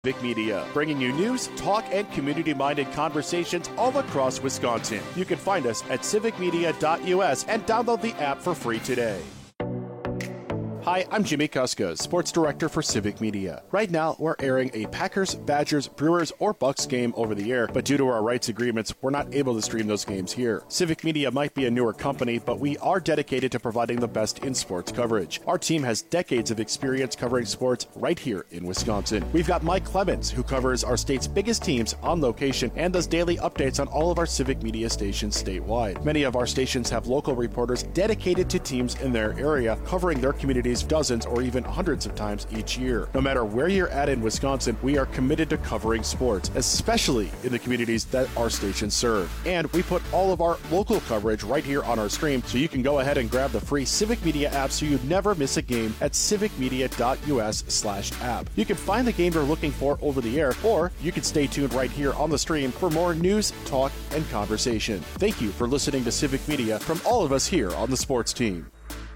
Civic Media, bringing you news, talk, and community-minded conversations all across Wisconsin. You can find us at civicmedia.us and download the app for free today. Hi, I'm Jimmy Kuska, Sports Director for Civic Media. Right now, we're airing a Packers, Badgers, Brewers, or Bucks game over the air, but due to our rights agreements, we're not able to stream those games here. Civic Media might be a newer company, but we are dedicated to providing the best in sports coverage. Our team has decades of experience covering sports right here in Wisconsin. We've got Mike Clemens, who covers our state's biggest teams on location and does daily updates on all of our Civic Media stations statewide. Many of our stations have local reporters dedicated to teams in their area, covering their communities dozens or even hundreds of times each year. No matter where you're at in Wisconsin, we are committed to covering sports, especially in the communities that our stations serve. And we put all of our local coverage right here on our stream, so you can go ahead and grab the free Civic Media app so you never miss a game at civicmedia.us/app. You can find the game you're looking for over the air, or you can stay tuned right here on the stream for more news, talk, and conversation. Thank you for listening to Civic Media from all of us here on the sports team.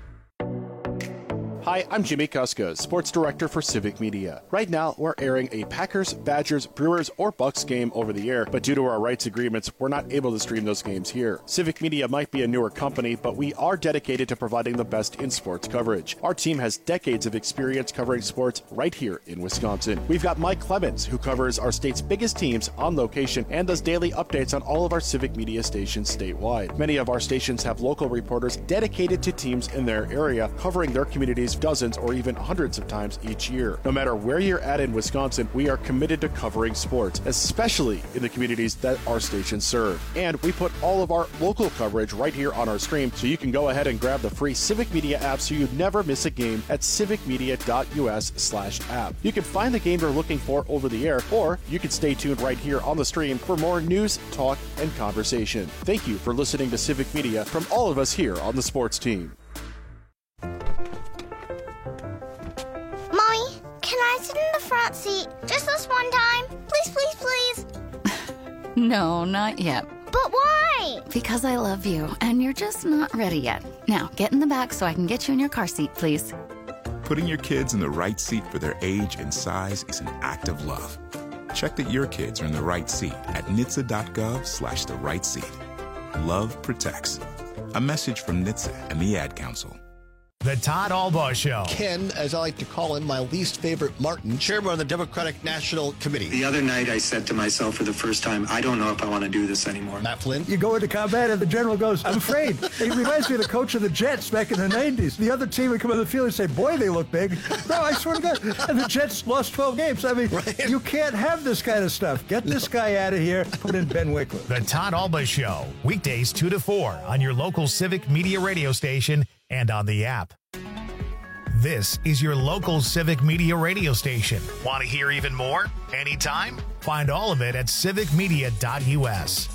Hi, I'm Jimmy Kuska, Sports Director for Civic Media. Right now, we're airing a Packers, Badgers, Brewers, or Bucks game over the air, but due to our rights agreements, we're not able to stream those games here. Civic Media might be a newer company, but we are dedicated to providing the best in sports coverage. Our team has decades of experience covering sports right here in Wisconsin. We've got Mike Clemens, who covers our state's biggest teams on location and does daily updates on all of our Civic Media stations statewide. Many of our stations have local reporters dedicated to teams in their area, covering their communities dozens or even hundreds of times each year. No matter where you're at in Wisconsin, we are committed to covering sports, especially in the communities that our stations serve. And we put all of our local coverage right here on our stream, so you can go ahead and grab the free Civic Media app so you never miss a game at civicmedia.us/app. You can find the game you're looking for over the air, or you can stay tuned right here on the stream for more news, talk, and conversation. Thank you for listening to Civic Media from all of us here on the sports team. Can I sit in the front seat just this one time? Please, please, please. No, not yet. But why? Because I love you, and you're just not ready yet. Now, get in the back so I can get you in your car seat, please. Putting your kids in the right seat for their age and size is an act of love. Check that your kids are in the right seat at nhtsa.gov/the right seat. Love protects. A message from NHTSA and the Ad Council. The Todd Albaugh Show. Ken, as I like to call him, my least favorite Martin, chairman of the Democratic National Committee. The other night I said to myself for the first time, I don't know if I want to do this anymore. Matt Flynn. You go into combat and the general goes, I'm afraid. It reminds me of the coach of the Jets back in the 90s. The other team would come on the field and say, boy, they look big. No, I swear to God. And the Jets lost 12 games. I mean, right. You can't have this kind of stuff. Get this guy out of here. Put in Ben Wickler. The Todd Albaugh Show. Weekdays 2 to 4 on your local Civic Media radio station and on the app. This is your local Civic Media radio station. Want to hear even more? Anytime? Find all of it at civicmedia.us.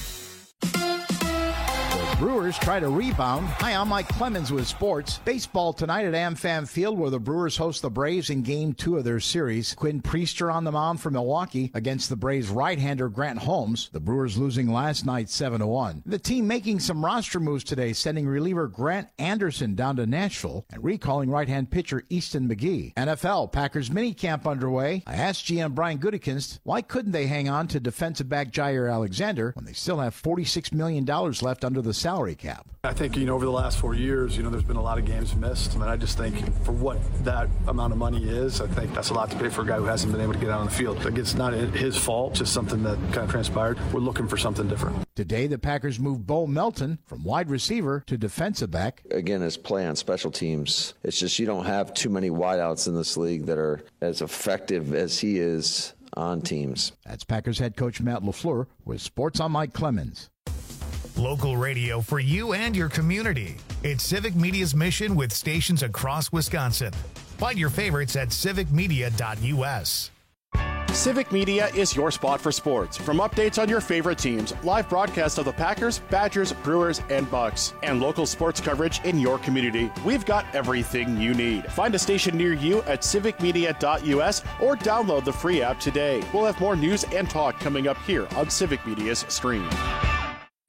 Brewers try to rebound. Hi, I'm Mike Clemens with sports. Baseball tonight at AmFam Field, where the Brewers host the Braves in Game 2 of their series. Quinn Priester on the mound for Milwaukee against the Braves right-hander Grant Holmes. The Brewers losing last night 7-1. The team making some roster moves today, sending reliever Grant Anderson down to Nashville and recalling right-hand pitcher Easton McGee. NFL, Packers minicamp underway. I asked GM Brian Gutekunst, why couldn't they hang on to defensive back Jair Alexander when they still have $46 million left under the salary cap? I think, over the last 4 years, there's been a lot of games missed. And I just think for what that amount of money is, I think that's a lot to pay for a guy who hasn't been able to get out on the field. Like, it's not his fault, just something that kind of transpired. We're looking for something different. Today, the Packers moved Bo Melton from wide receiver to defensive back. Again, his play on special teams, it's just you don't have too many wideouts in this league that are as effective as he is on teams. That's Packers head coach Matt LaFleur with Sports on Mike Clemens. Local radio for you and your community. It's Civic Media's mission with stations across Wisconsin. Find your favorites at civicmedia.us. Civic Media is your spot for sports. From updates on your favorite teams, live broadcasts of the Packers, Badgers, Brewers, and Bucks, and local sports coverage in your community, we've got everything you need. Find a station near you at civicmedia.us or download the free app today. We'll have more news and talk coming up here on Civic Media's stream.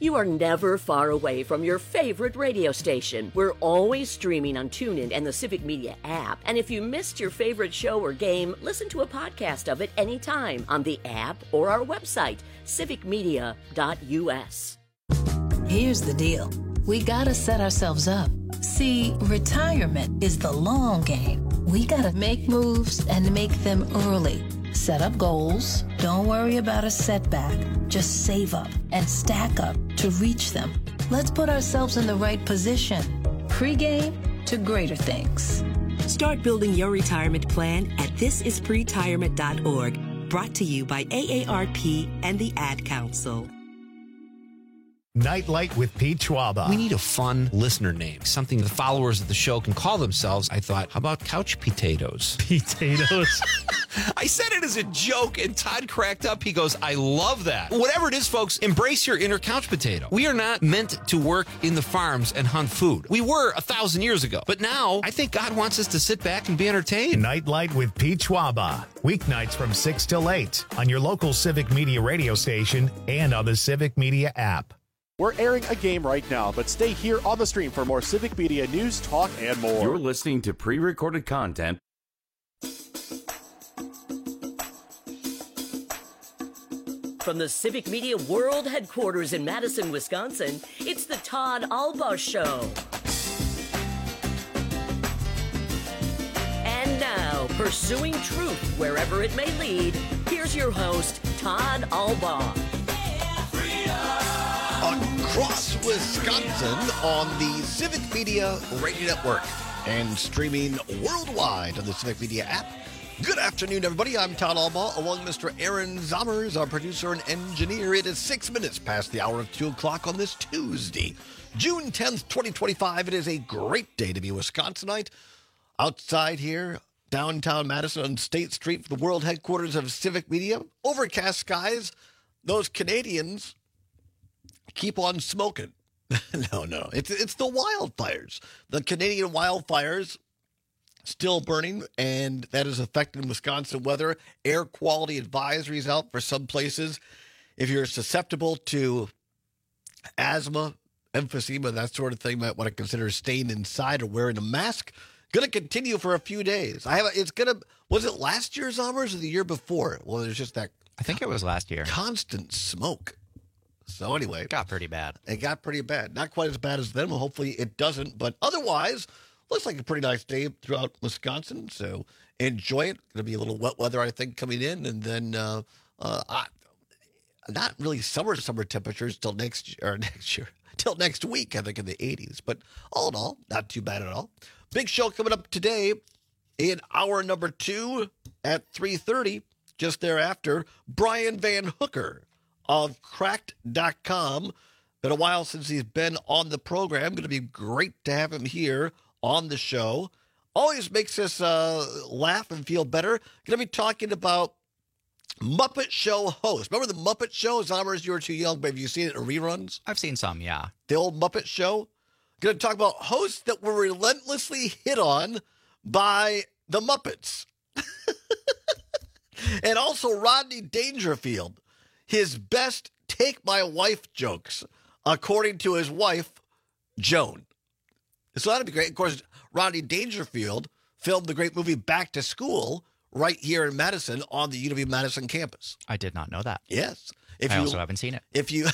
You are never far away from your favorite radio station. We're always streaming on TuneIn and the Civic Media app. And if you missed your favorite show or game, listen to a podcast of it anytime on the app or our website, civicmedia.us. Here's the deal. We gotta set ourselves up. See, retirement is the long game. We gotta make moves and make them early. Set up goals. Don't worry about a setback. Just save up and stack up to reach them. Let's put ourselves in the right position. Pre-game to greater things. Start building your retirement plan at thisispretirement.org. Brought to you by AARP and the Ad Council. Nightlight with Pete Schwaba. We need a fun listener name, something the followers of the show can call themselves. I thought, how about couch potatoes? Potatoes? I said it as a joke, and Todd cracked up. He goes, I love that. Whatever it is, folks, embrace your inner couch potato. We are not meant to work in the farms and hunt food. We were 1,000 years ago. But now, I think God wants us to sit back and be entertained. Nightlight with Pete Schwaba. Weeknights from 6 till 8 on your local Civic Media radio station and on the Civic Media app. We're airing a game right now, but stay here on the stream for more Civic Media news, talk, and more. You're listening to pre-recorded content. From the Civic Media World Headquarters in Madison, Wisconsin, it's the Todd Albaugh Show. And now, pursuing truth wherever it may lead, here's your host, Todd Albaugh. Across Wisconsin on the Civic Media Radio Network and streaming worldwide on the Civic Media app. Good afternoon, everybody. I'm Todd Albaugh, along with Mr. Aaron Zommers, our producer and engineer. It is 6 minutes past the hour of 2 o'clock on this Tuesday, June 10th, 2025. It is a great day to be a Wisconsinite. Outside here, downtown Madison on State Street, for the world headquarters of Civic Media. Overcast skies. Those Canadians keep on smoking. No. It's the wildfires. The Canadian wildfires still burning, and that is affecting Wisconsin weather. Air quality advisories out for some places. If you're susceptible to asthma, emphysema, that sort of thing, might want to consider staying inside or wearing a mask. Going to continue for a few days. Was it last year's Zommers or the year before? Well, there's just that. I think it was last year. Constant smoke. So anyway. It got pretty bad. Not quite as bad as them. Well, hopefully it doesn't. But otherwise, looks like a pretty nice day throughout Wisconsin. So enjoy it. Going to be a little wet weather, I think, coming in. And then not really summer temperatures till next year. Till next week, I think, in the 80s. But all in all, not too bad at all. Big show coming up today in hour number 2 at 3:30. Just thereafter, Brian Van Hooker of Cracked.com. Been a while since he's been on the program. Going to be great to have him here on the show. Always makes us laugh and feel better. Going to be talking about Muppet Show hosts. Remember the Muppet Show? Zommers, you were too young, but have you seen it in reruns? I've seen some, yeah. The old Muppet Show. Going to talk about hosts that were relentlessly hit on by the Muppets. And also Rodney Dangerfield. His best take my wife jokes, according to his wife, Joan. So that'd be great. Of course, Rodney Dangerfield filmed the great movie Back to School right here in Madison on the UW-Madison campus. I did not know that. Yes. I also haven't seen it. If you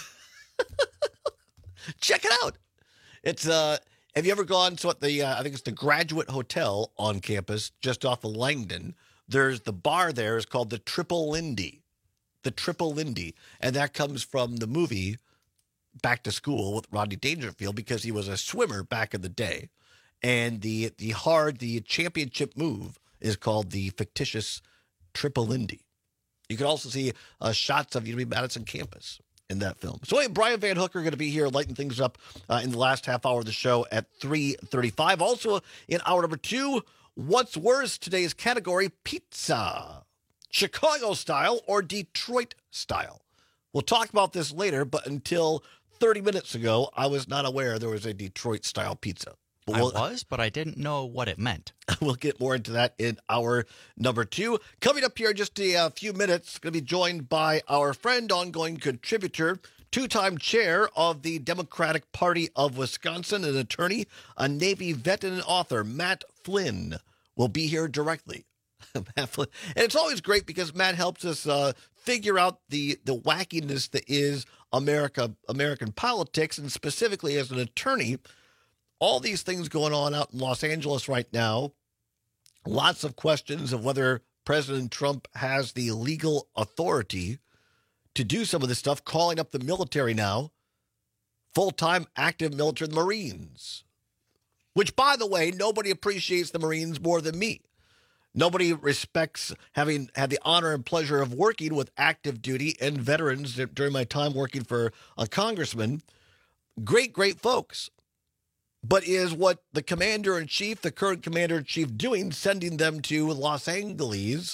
check it out. It's have you ever gone to I think it's the Graduate Hotel on campus just off of Langdon. There's the bar there is called the Triple Lindy. The Triple Lindy. And that comes from the movie Back to School with Rodney Dangerfield because he was a swimmer back in the day. And the championship move is called the fictitious Triple Lindy. You can also see shots of UW-Madison campus in that film. So anyway, Brian Van Hooker going to be here lighting things up in the last half hour of the show at 3:35. Also in hour number 2, what's worse, today's category, pizza. Chicago style or Detroit style. We'll talk about this later, but until 30 minutes ago, I was not aware there was a Detroit style pizza. But I didn't know what it meant. We'll get more into that in hour number 2. Coming up here in just a few minutes, going to be joined by our friend, ongoing contributor two-time chair of the Democratic Party of Wisconsin, an attorney, a Navy vet, and an author, Matt Flynn, will be here directly. Matt Flynn. And it's always great because Matt helps us figure out the wackiness that is American politics, and specifically as an attorney, all these things going on out in Los Angeles right now. Lots of questions of whether President Trump has the legal authority to do some of this stuff, calling up the military now, full-time active military, the Marines, which, by the way, nobody appreciates the Marines more than me. Nobody respects having had the honor and pleasure of working with active duty and veterans during my time working for a congressman. Great, great folks. But is what the commander-in-chief, the current commander-in-chief, doing, sending them to Los Angeles,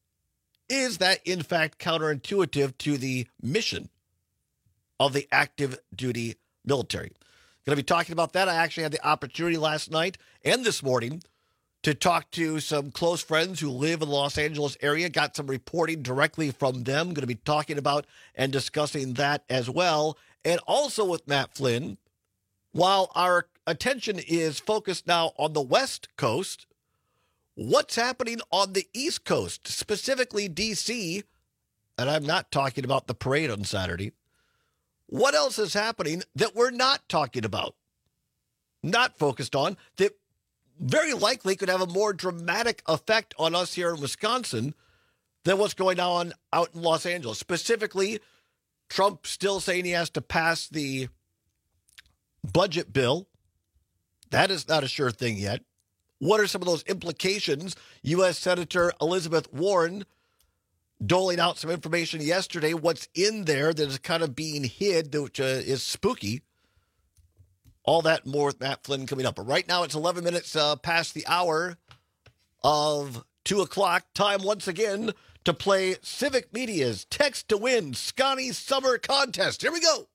is that, in fact, counterintuitive to the mission of the active duty military? Going to be talking about that. I actually had the opportunity last night and this morning to talk to some close friends who live in the Los Angeles area. Got some reporting directly from them. Going to be talking about and discussing that as well. And also with Matt Flynn, while our attention is focused now on the West Coast, what's happening on the East Coast, specifically D.C., and I'm not talking about the parade on Saturday. What else is happening that we're not talking about, not focused on, that very likely could have a more dramatic effect on us here in Wisconsin than what's going on out in Los Angeles? Specifically, Trump still saying he has to pass the budget bill. That is not a sure thing yet. What are some of those implications? U.S. Senator Elizabeth Warren doling out some information yesterday. What's in there that is kind of being hid, which is spooky. All that and more with Matt Flynn coming up. But right now it's 11 minutes past the hour of 2 o'clock. Time once again to play Civic Media's Text to Win Scotty Summer Contest. Here we go.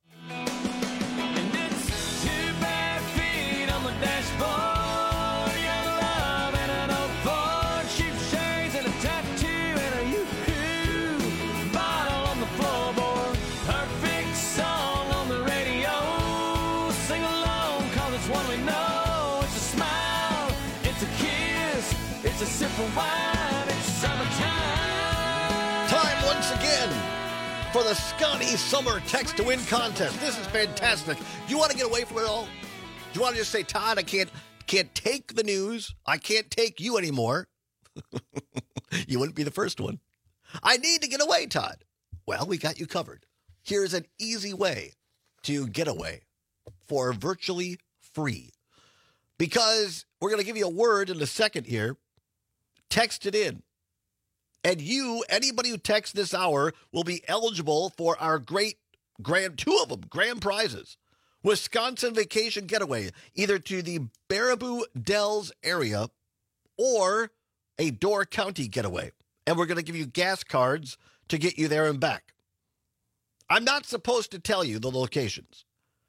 Time once again for the Scotty Summer Text to Win contest. This is fantastic. Do you want to get away from it all? Do you want to just say, Todd, I can't take the news. I can't take you anymore. You wouldn't be the first one. I need to get away, Todd. Well, we got you covered. Here's an easy way to get away for virtually free. Because we're going to give you a word in a second here. Text it in. And you, anybody who texts this hour, will be eligible for our great two of them, grand prizes. Wisconsin vacation getaway, either to the Baraboo Dells area or a Door County getaway. And we're going to give you gas cards to get you there and back. I'm not supposed to tell you the locations.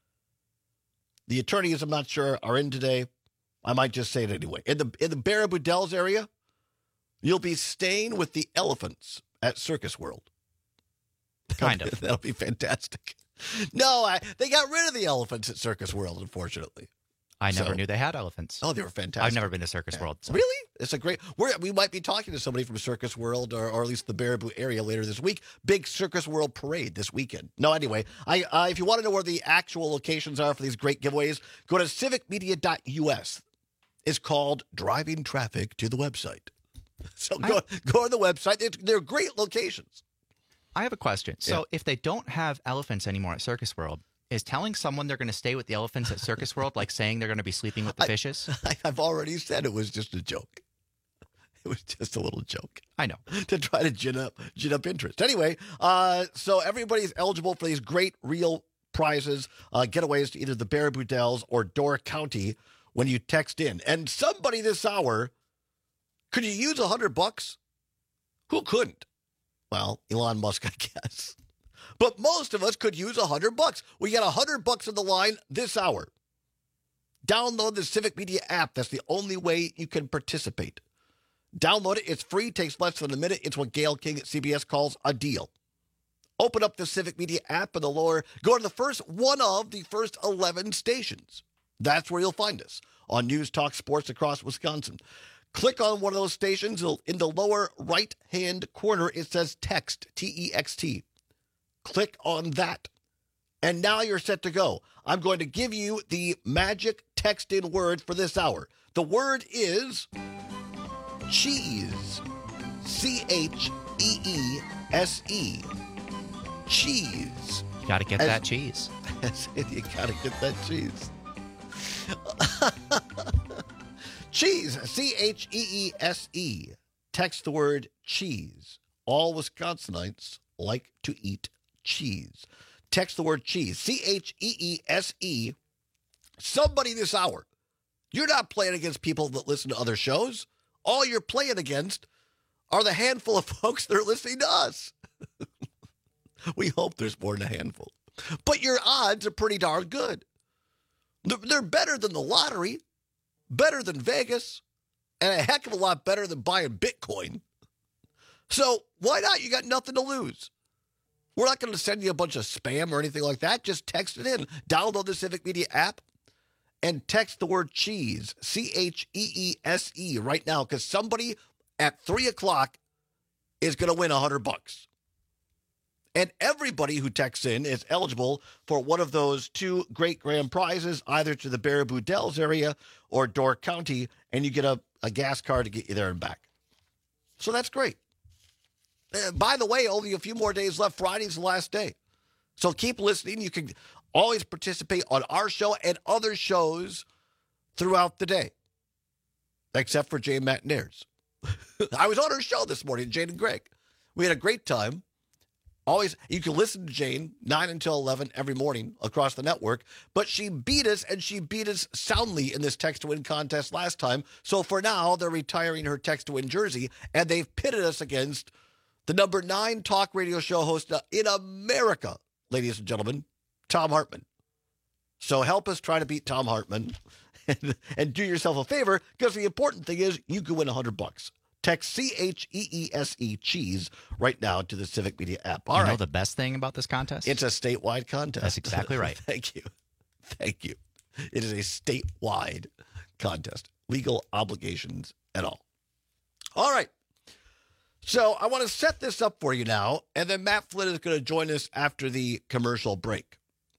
The attorneys, I'm not sure, are in today. I might just say it anyway. In the Baraboo Dells area, you'll be staying with the elephants at Circus World. Kind of. That'll be fantastic. No, they got rid of the elephants at Circus World, unfortunately. I never knew they had elephants. Oh, they were fantastic. I've never been to Circus World. So. Really? It's a great... We might be talking to somebody from Circus World or at least the Baraboo area later this week. Big Circus World parade this weekend. No, anyway, if you want to know where the actual locations are for these great giveaways, go to civicmedia.us. It's called Driving Traffic to the website. So go on the website. They're great locations. I have a question. So if they don't have elephants anymore at Circus World, is telling someone they're going to stay with the elephants at Circus World like saying they're going to be sleeping with the fishes? I've already said it was just a joke. It was just a little joke. I know. To try to gin up interest. Anyway, so everybody's eligible for these great real prizes, getaways to either the Baraboo Dells or Door County when you text in. And somebody this hour, could you use $100? Who couldn't? Well, Elon Musk, I guess. But most of us could use $100. We got $100 on the line this hour. Download the Civic Media app. That's the only way you can participate. Download it. It's free. Takes less than a minute. It's what Gail King at CBS calls a deal. Open up the Civic Media app in the lower, go to the first one of the first 11 stations. That's where you'll find us on News Talk Sports across Wisconsin. Click on one of those stations. In the lower right-hand corner, it says text, T-E-X-T. Click on that. And now you're set to go. I'm going to give you the magic text-in word for this hour. The word is cheese. C-H-E-E-S-E. Cheese. You got to get that cheese. You got to get that cheese. Cheese. C-H-E-E-S-E. Text the word cheese. All Wisconsinites like to eat cheese. Text the word cheese. C-H-E-E-S-E. Somebody this hour. You're not playing against people that listen to other shows. All you're playing against are the handful of folks that are listening to us. We hope there's more than a handful. But your odds are pretty darn good. They're better than the lottery, better than Vegas, and a heck of a lot better than buying Bitcoin. So why not? You got nothing to lose. We're not going to send you a bunch of spam or anything like that. Just text it in. Download the Civic Media app and text the word cheese, C-H-E-E-S-E, right now, because somebody at 3 o'clock is going to win $100. And everybody who texts in is eligible for one of those 2 great grand prizes, either to the Baraboo Dells area or Door County, and you get a gas card to get you there and back. So that's great. By the way, only a few more days left. Friday's the last day. So keep listening. You can always participate on our show and other shows throughout the day, except for Jane, Matt, and Ayers. I was on her show this morning, Jane and Greg. We had a great time. Always, you can listen to Jane 9 until 11 every morning across the network, but she beat us, and she beat us soundly in this text-to-win contest last time. So for now, they're retiring her text-to-win jersey, and they've pitted us against the number 9 talk radio show host in America, ladies and gentlemen, Tom Hartman. So help us try to beat Tom Hartman, and do yourself a favor, because the important thing is you can win $100. Text C-H-E-E-S-E, cheese, right now to the Civic Media app. All right. You know the best thing about this contest? It's a statewide contest. That's exactly right. Thank you. Thank you. It is a statewide contest. Legal obligations at all. All right. So I want to set this up for you now, and then Matt Flynn is going to join us after the commercial break.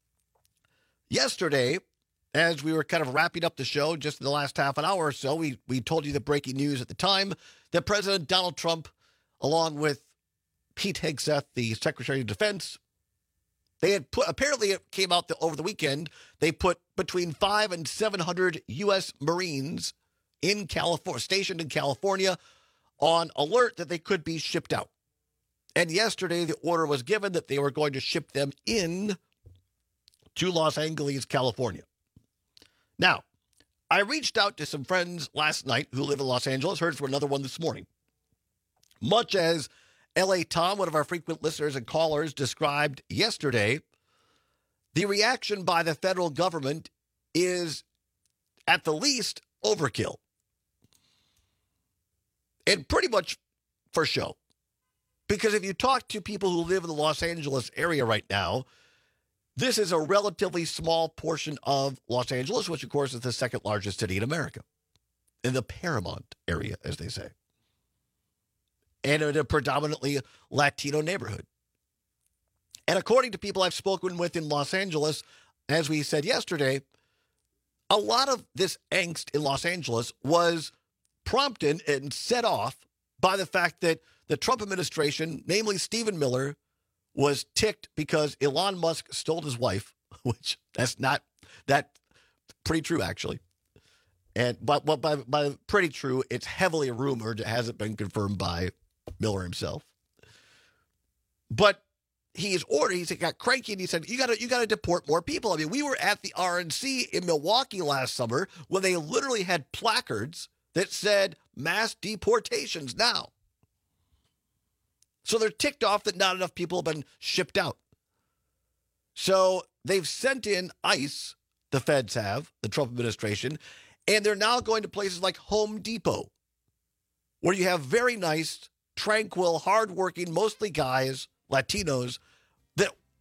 Yesterday, as we were kind of wrapping up the show just in the last half an hour or so, we told you the breaking news at the time that President Donald Trump, along with Pete Hegseth, the Secretary of Defense, they had put, apparently it came out over the weekend, they put between 500 and 700 U.S. Marines in California, stationed in California, on alert that they could be shipped out. And yesterday, the order was given that they were going to ship them in to Los Angeles, California. Now, I reached out to some friends last night who live in Los Angeles, heard from another one this morning. Much as L.A. Tom, one of our frequent listeners and callers, described yesterday, the reaction by the federal government is, at the least, overkill. And pretty much for show. Because if you talk to people who live in the Los Angeles area right now, this is a relatively small portion of Los Angeles, which, of course, is the second largest city in America, in the Paramount area, as they say, and in a predominantly Latino neighborhood. And according to people I've spoken with in Los Angeles, as we said yesterday, a lot of this angst in Los Angeles was prompted and set off by the fact that the Trump administration, namely Stephen Miller, was ticked because Elon Musk stole his wife, which that's not that pretty true, actually. And but by pretty true, it's heavily rumored. It hasn't been confirmed by Miller himself. But he got cranky and he said, you gotta deport more people. I mean, we were at the RNC in Milwaukee last summer when they literally had placards that said mass deportations now. So they're ticked off that not enough people have been shipped out. So they've sent in ICE, the feds have, the Trump administration, and they're now going to places like Home Depot, where you have very nice, tranquil, hardworking, mostly guys, Latinos,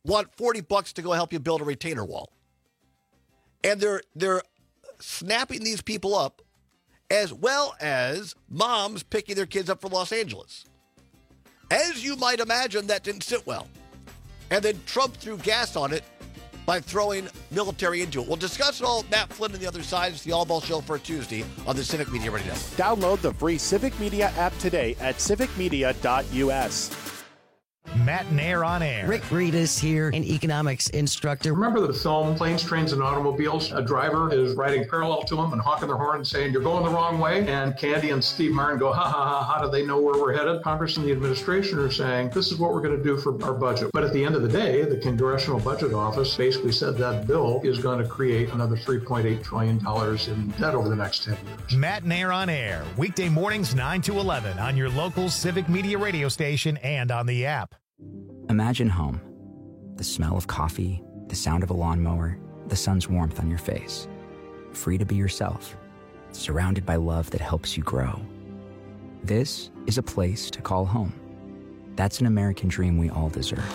want $40 to go help you build a retainer wall. And they're snapping these people up, as well as moms picking their kids up from Los Angeles. As you might imagine, that didn't sit well. And then Trump threw gas on it by throwing military into it. We'll discuss it all. Matt Flynn on the other side. It's the All Ball Show for Tuesday on the Civic Media Radio Network. Download the free Civic Media app today at civicmedia.us. Matt and Air on Air. Rick Reedus here, an economics instructor. Remember the film Planes, Trains, and Automobiles? A driver is riding parallel to him and honking their horn and saying, "You're going the wrong way." And Candy and Steve Martin go, "Ha, ha, ha, how do they know where we're headed?" Congress and the administration are saying, "This is what we're going to do for our budget." But at the end of the day, the Congressional Budget Office basically said that bill is going to create another $3.8 trillion in debt over the next 10 years. Matt and Air on Air, weekday mornings 9 to 11 on your local Civic Media radio station and on the app. Imagine home. The smell of coffee, the sound of a lawnmower, the sun's warmth on your face. Free to be yourself, surrounded by love that helps you grow. This is a place to call home. That's an American dream we all deserve.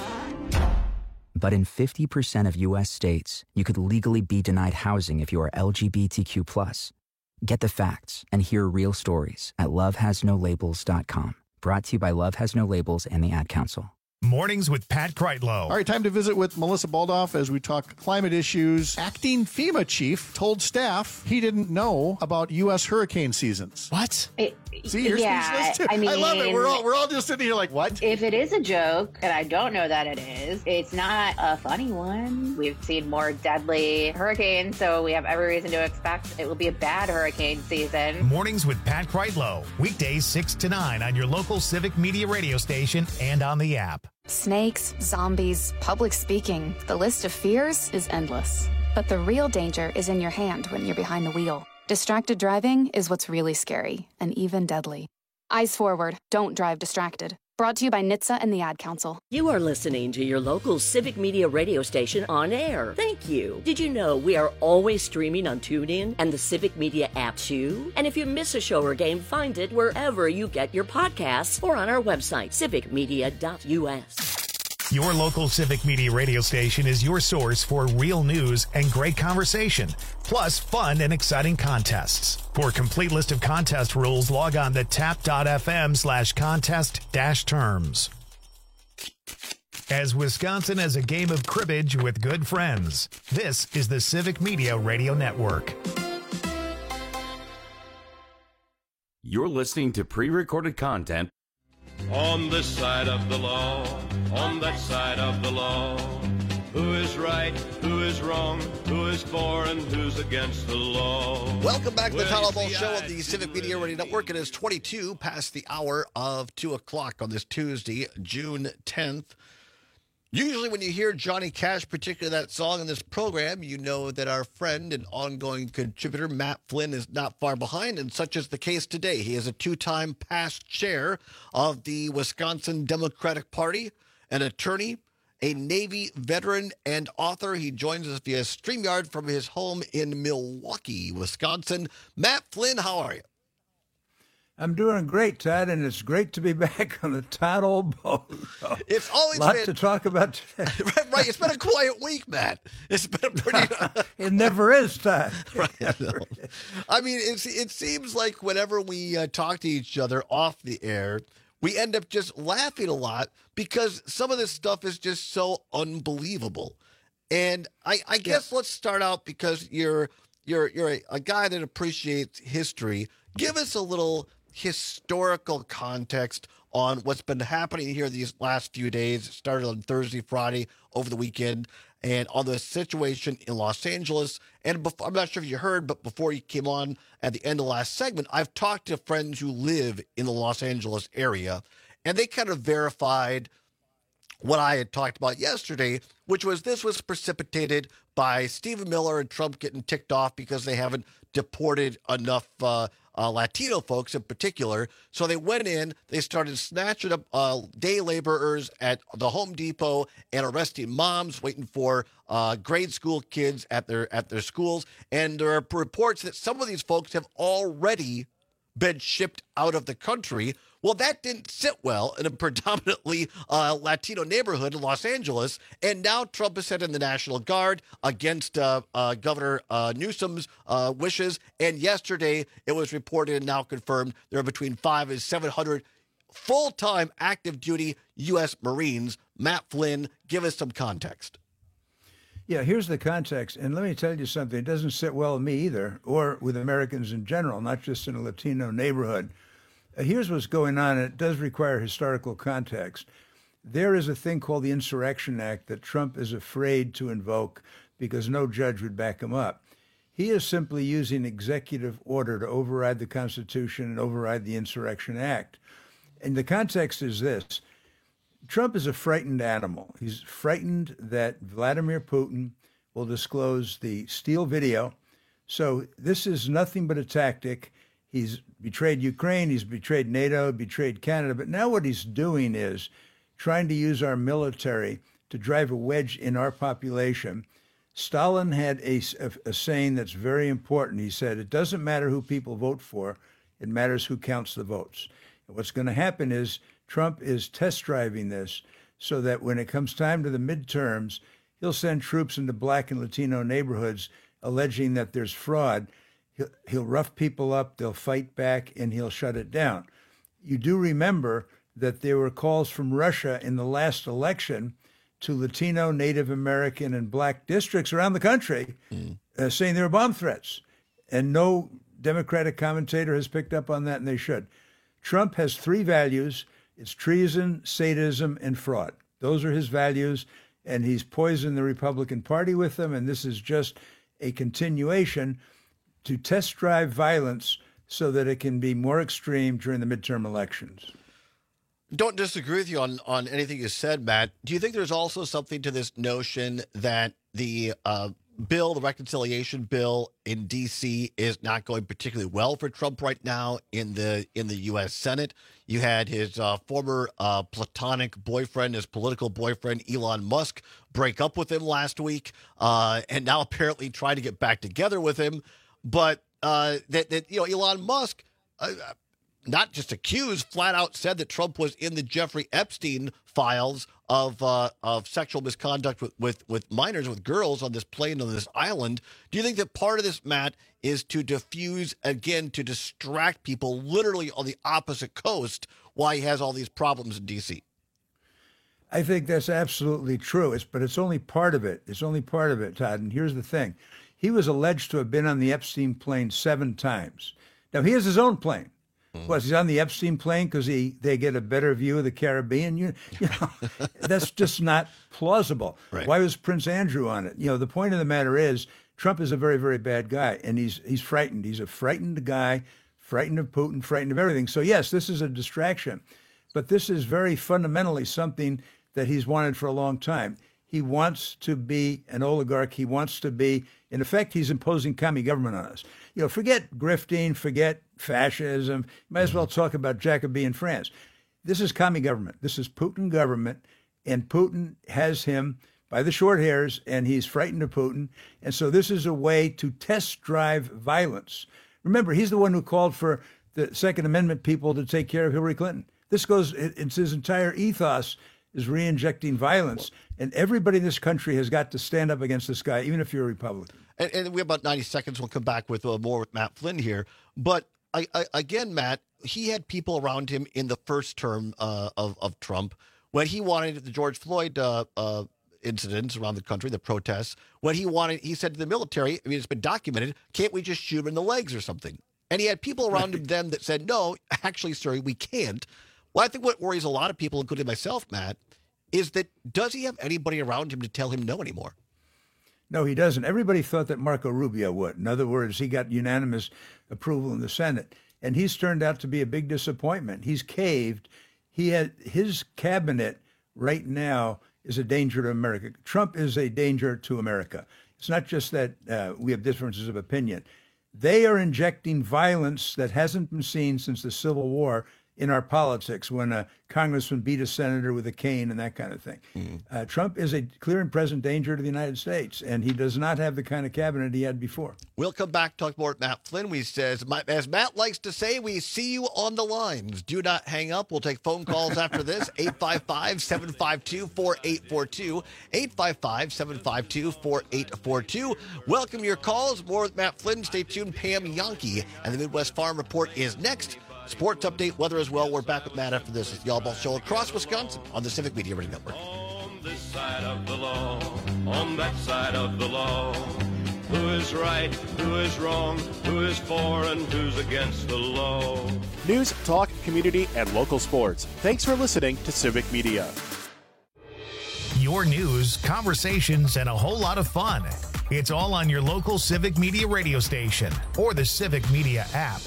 But in 50% of U.S. states, you could legally be denied housing if you are LGBTQ+. Get the facts and hear real stories at lovehasnolabels.com. Brought to you by Love Has No Labels and the Ad Council. Mornings with Pat Kreitlow. All right, time to visit with Melissa Baldoff as we talk climate issues. Acting FEMA chief told staff he didn't know about U.S. hurricane seasons. What? See, you're speechless too. I mean, I love it. We're all just sitting here like, what? If it is a joke, and I don't know that it is, it's not a funny one. We've seen more deadly hurricanes, so we have every reason to expect it will be a bad hurricane season. Mornings with Pat Kreitlow. Weekdays 6 to 9 on your local Civic Media radio station and on the app. Snakes, zombies, public speaking. The list of fears is endless. But the real danger is in your hand when you're behind the wheel. Distracted driving is what's really scary and even deadly. Eyes forward. Don't drive distracted. Brought to you by NHTSA and the Ad Council. You are listening to your local Civic Media radio station on air. Thank you. Did you know we are always streaming on TuneIn and the Civic Media app too? And if you miss a show or game, find it wherever you get your podcasts or on our website, civicmedia.us. Your local Civic Media radio station is your source for real news and great conversation, plus fun and exciting contests. For a complete list of contest rules, log on to tap.fm/contest-terms. As Wisconsin has a game of cribbage with good friends, this is the Civic Media Radio Network. You're listening to pre-recorded content. On this side of the law, on that side of the law. Who is right, who is wrong, who is for and who's against the law. Welcome back to the Town Hall Ball Show on the Civic Media Radio Network. It is 22 past the hour of 2 o'clock on this Tuesday, June 10th. Usually when you hear Johnny Cash, particularly that song in this program, you know that our friend and ongoing contributor, Matt Flynn, is not far behind, and such is the case today. He is a two-time past chair of the Wisconsin Democratic Party, an attorney, a Navy veteran, and author. He joins us via StreamYard from his home in Milwaukee, Wisconsin. Matt Flynn, how are you? I'm doing great, Ted, and it's great to be back on the Todd Old Bow Show. It's always a lot been to talk about today. right. It's been a quiet week, Matt. It's been a pretty. It never is, Todd. Right. I mean, it seems like whenever we talk to each other off the air, we end up just laughing a lot because some of this stuff is just so unbelievable. And I guess let's start out because you're a guy that appreciates history. Give us a little historical context on what's been happening here these last few days. It started on Thursday, Friday, over the weekend, and on the situation in Los Angeles. And before, I'm not sure if you heard, but before you came on at the end of the last segment, I've talked to friends who live in the Los Angeles area, and they kind of verified what I had talked about yesterday, which was this was precipitated by Stephen Miller and Trump getting ticked off because they haven't deported enough Latino folks in particular. So they went in, they started snatching up day laborers at the Home Depot and arresting moms waiting for grade school kids at their schools. And there are reports that some of these folks have already been shipped out of the country. Well, that didn't sit well in a predominantly Latino neighborhood in Los Angeles. And now Trump has sent in the National Guard against Governor Newsom's wishes. And yesterday it was reported and now confirmed there are between 500 and 700 full-time active duty U.S. Marines. Matt Flynn, give us some context. Yeah, here's the context. And let me tell you something. It doesn't sit well with me either, or with Americans in general, not just in a Latino neighborhood. Here's what's going on. It does require historical context. There is a thing called the Insurrection Act that Trump is afraid to invoke because no judge would back him up. He is simply using executive order to override the Constitution and override the Insurrection Act. And the context is this. Trump is a frightened animal. He's frightened that Vladimir Putin will disclose the Steele video. So this is nothing but a tactic. He's betrayed Ukraine, he's betrayed NATO, betrayed Canada. But now what he's doing is trying to use our military to drive a wedge in our population. Stalin had a saying that's very important. He said, it doesn't matter who people vote for, it matters who counts the votes. And what's going to happen is Trump is test driving this so that when it comes time to the midterms, he'll send troops into Black and Latino neighborhoods alleging that there's fraud. He'll rough people up, they'll fight back, and he'll shut it down. You do remember that there were calls from Russia in the last election to Latino, Native American, and Black districts around the country saying there were bomb threats. And no Democratic commentator has picked up on that, and they should. Trump has three values. It's treason, sadism, and fraud. Those are his values, and he's poisoned the Republican Party with them, and this is just a continuation to test drive violence so that it can be more extreme during the midterm elections. Don't disagree with you on anything you said, Matt. Do you think there's also something to this notion that the bill, the reconciliation bill in D.C. is not going particularly well for Trump right now in the U.S. Senate? You had his former platonic boyfriend, his political boyfriend, Elon Musk, break up with him last week, and now apparently try to get back together with him. But Elon Musk, not just accused, flat out said that Trump was in the Jeffrey Epstein files of sexual misconduct with minors, with girls on this plane on this island. Do you think that part of this, Matt, is to diffuse, again, to distract people literally on the opposite coast why he has all these problems in D.C.? I think that's absolutely true. But it's only part of it. It's only part of it, Todd. And here's the thing. He was alleged to have been on the Epstein plane 7 times. Now, he has his own plane. Was he's on the Epstein plane because they get a better view of the Caribbean? You know, that's just not plausible. Right. Why was Prince Andrew on it? You know, the point of the matter is Trump is a very, very bad guy, and he's frightened. He's a frightened guy, frightened of Putin, frightened of everything. So, yes, this is a distraction. But this is very fundamentally something that he's wanted for a long time. He wants to be an oligarch. He wants to be, in effect, he's imposing commie government on us. You know, forget grifting, forget fascism. You might as well talk about Jacobean France. This is commie government. This is Putin government, and Putin has him by the short hairs, and he's frightened of Putin. And so this is a way to test drive violence. Remember, he's the one who called for the Second Amendment people to take care of Hillary Clinton. This goes, it's his entire ethos is re-injecting violence. And everybody in this country has got to stand up against this guy, even if you're a Republican. And we have about 90 seconds. We'll come back with more with Matt Flynn here. But again, Matt, he had people around him in the first term of Trump when he wanted the George Floyd incidents around the country, the protests. When he said to the military, I mean, it's been documented, can't we just shoot him in the legs or something? And he had people around him then that said, no, actually, sir, we can't. Well, I think what worries a lot of people, including myself, Matt, is that does he have anybody around him to tell him no anymore? No, he doesn't. Everybody thought that Marco Rubio would. In other words, he got unanimous approval in the Senate, and he's turned out to be a big disappointment. He's caved. His cabinet right now is a danger to America. Trump is a danger to America. It's not just that we have differences of opinion. They are injecting violence that hasn't been seen since the Civil War in our politics when a congressman beat a senator with a cane and that kind of thing. Trump is a clear and present danger to the United States, and he does not have the kind of cabinet he had before. We'll come back, talk more with Matt Flynn. We says, as Matt likes to say, we see you on the lines. Do not hang up. We'll take phone calls after this. 855-752-4842. 855-752-4842. Welcome your calls. More with Matt Flynn. Stay tuned. Pam Yankee and the Midwest Farm Report is next. Sports update, weather as well. We're back with Matt after this. It's the All Ball Show across Wisconsin on the Civic Media Radio Network. On this side of the law, on that side of the law. Who is right, who is wrong, who is for and who's against the law. News, talk, community, and local sports. Thanks for listening to Civic Media. Your news, conversations, and a whole lot of fun. It's all on your local Civic Media radio station or the Civic Media app.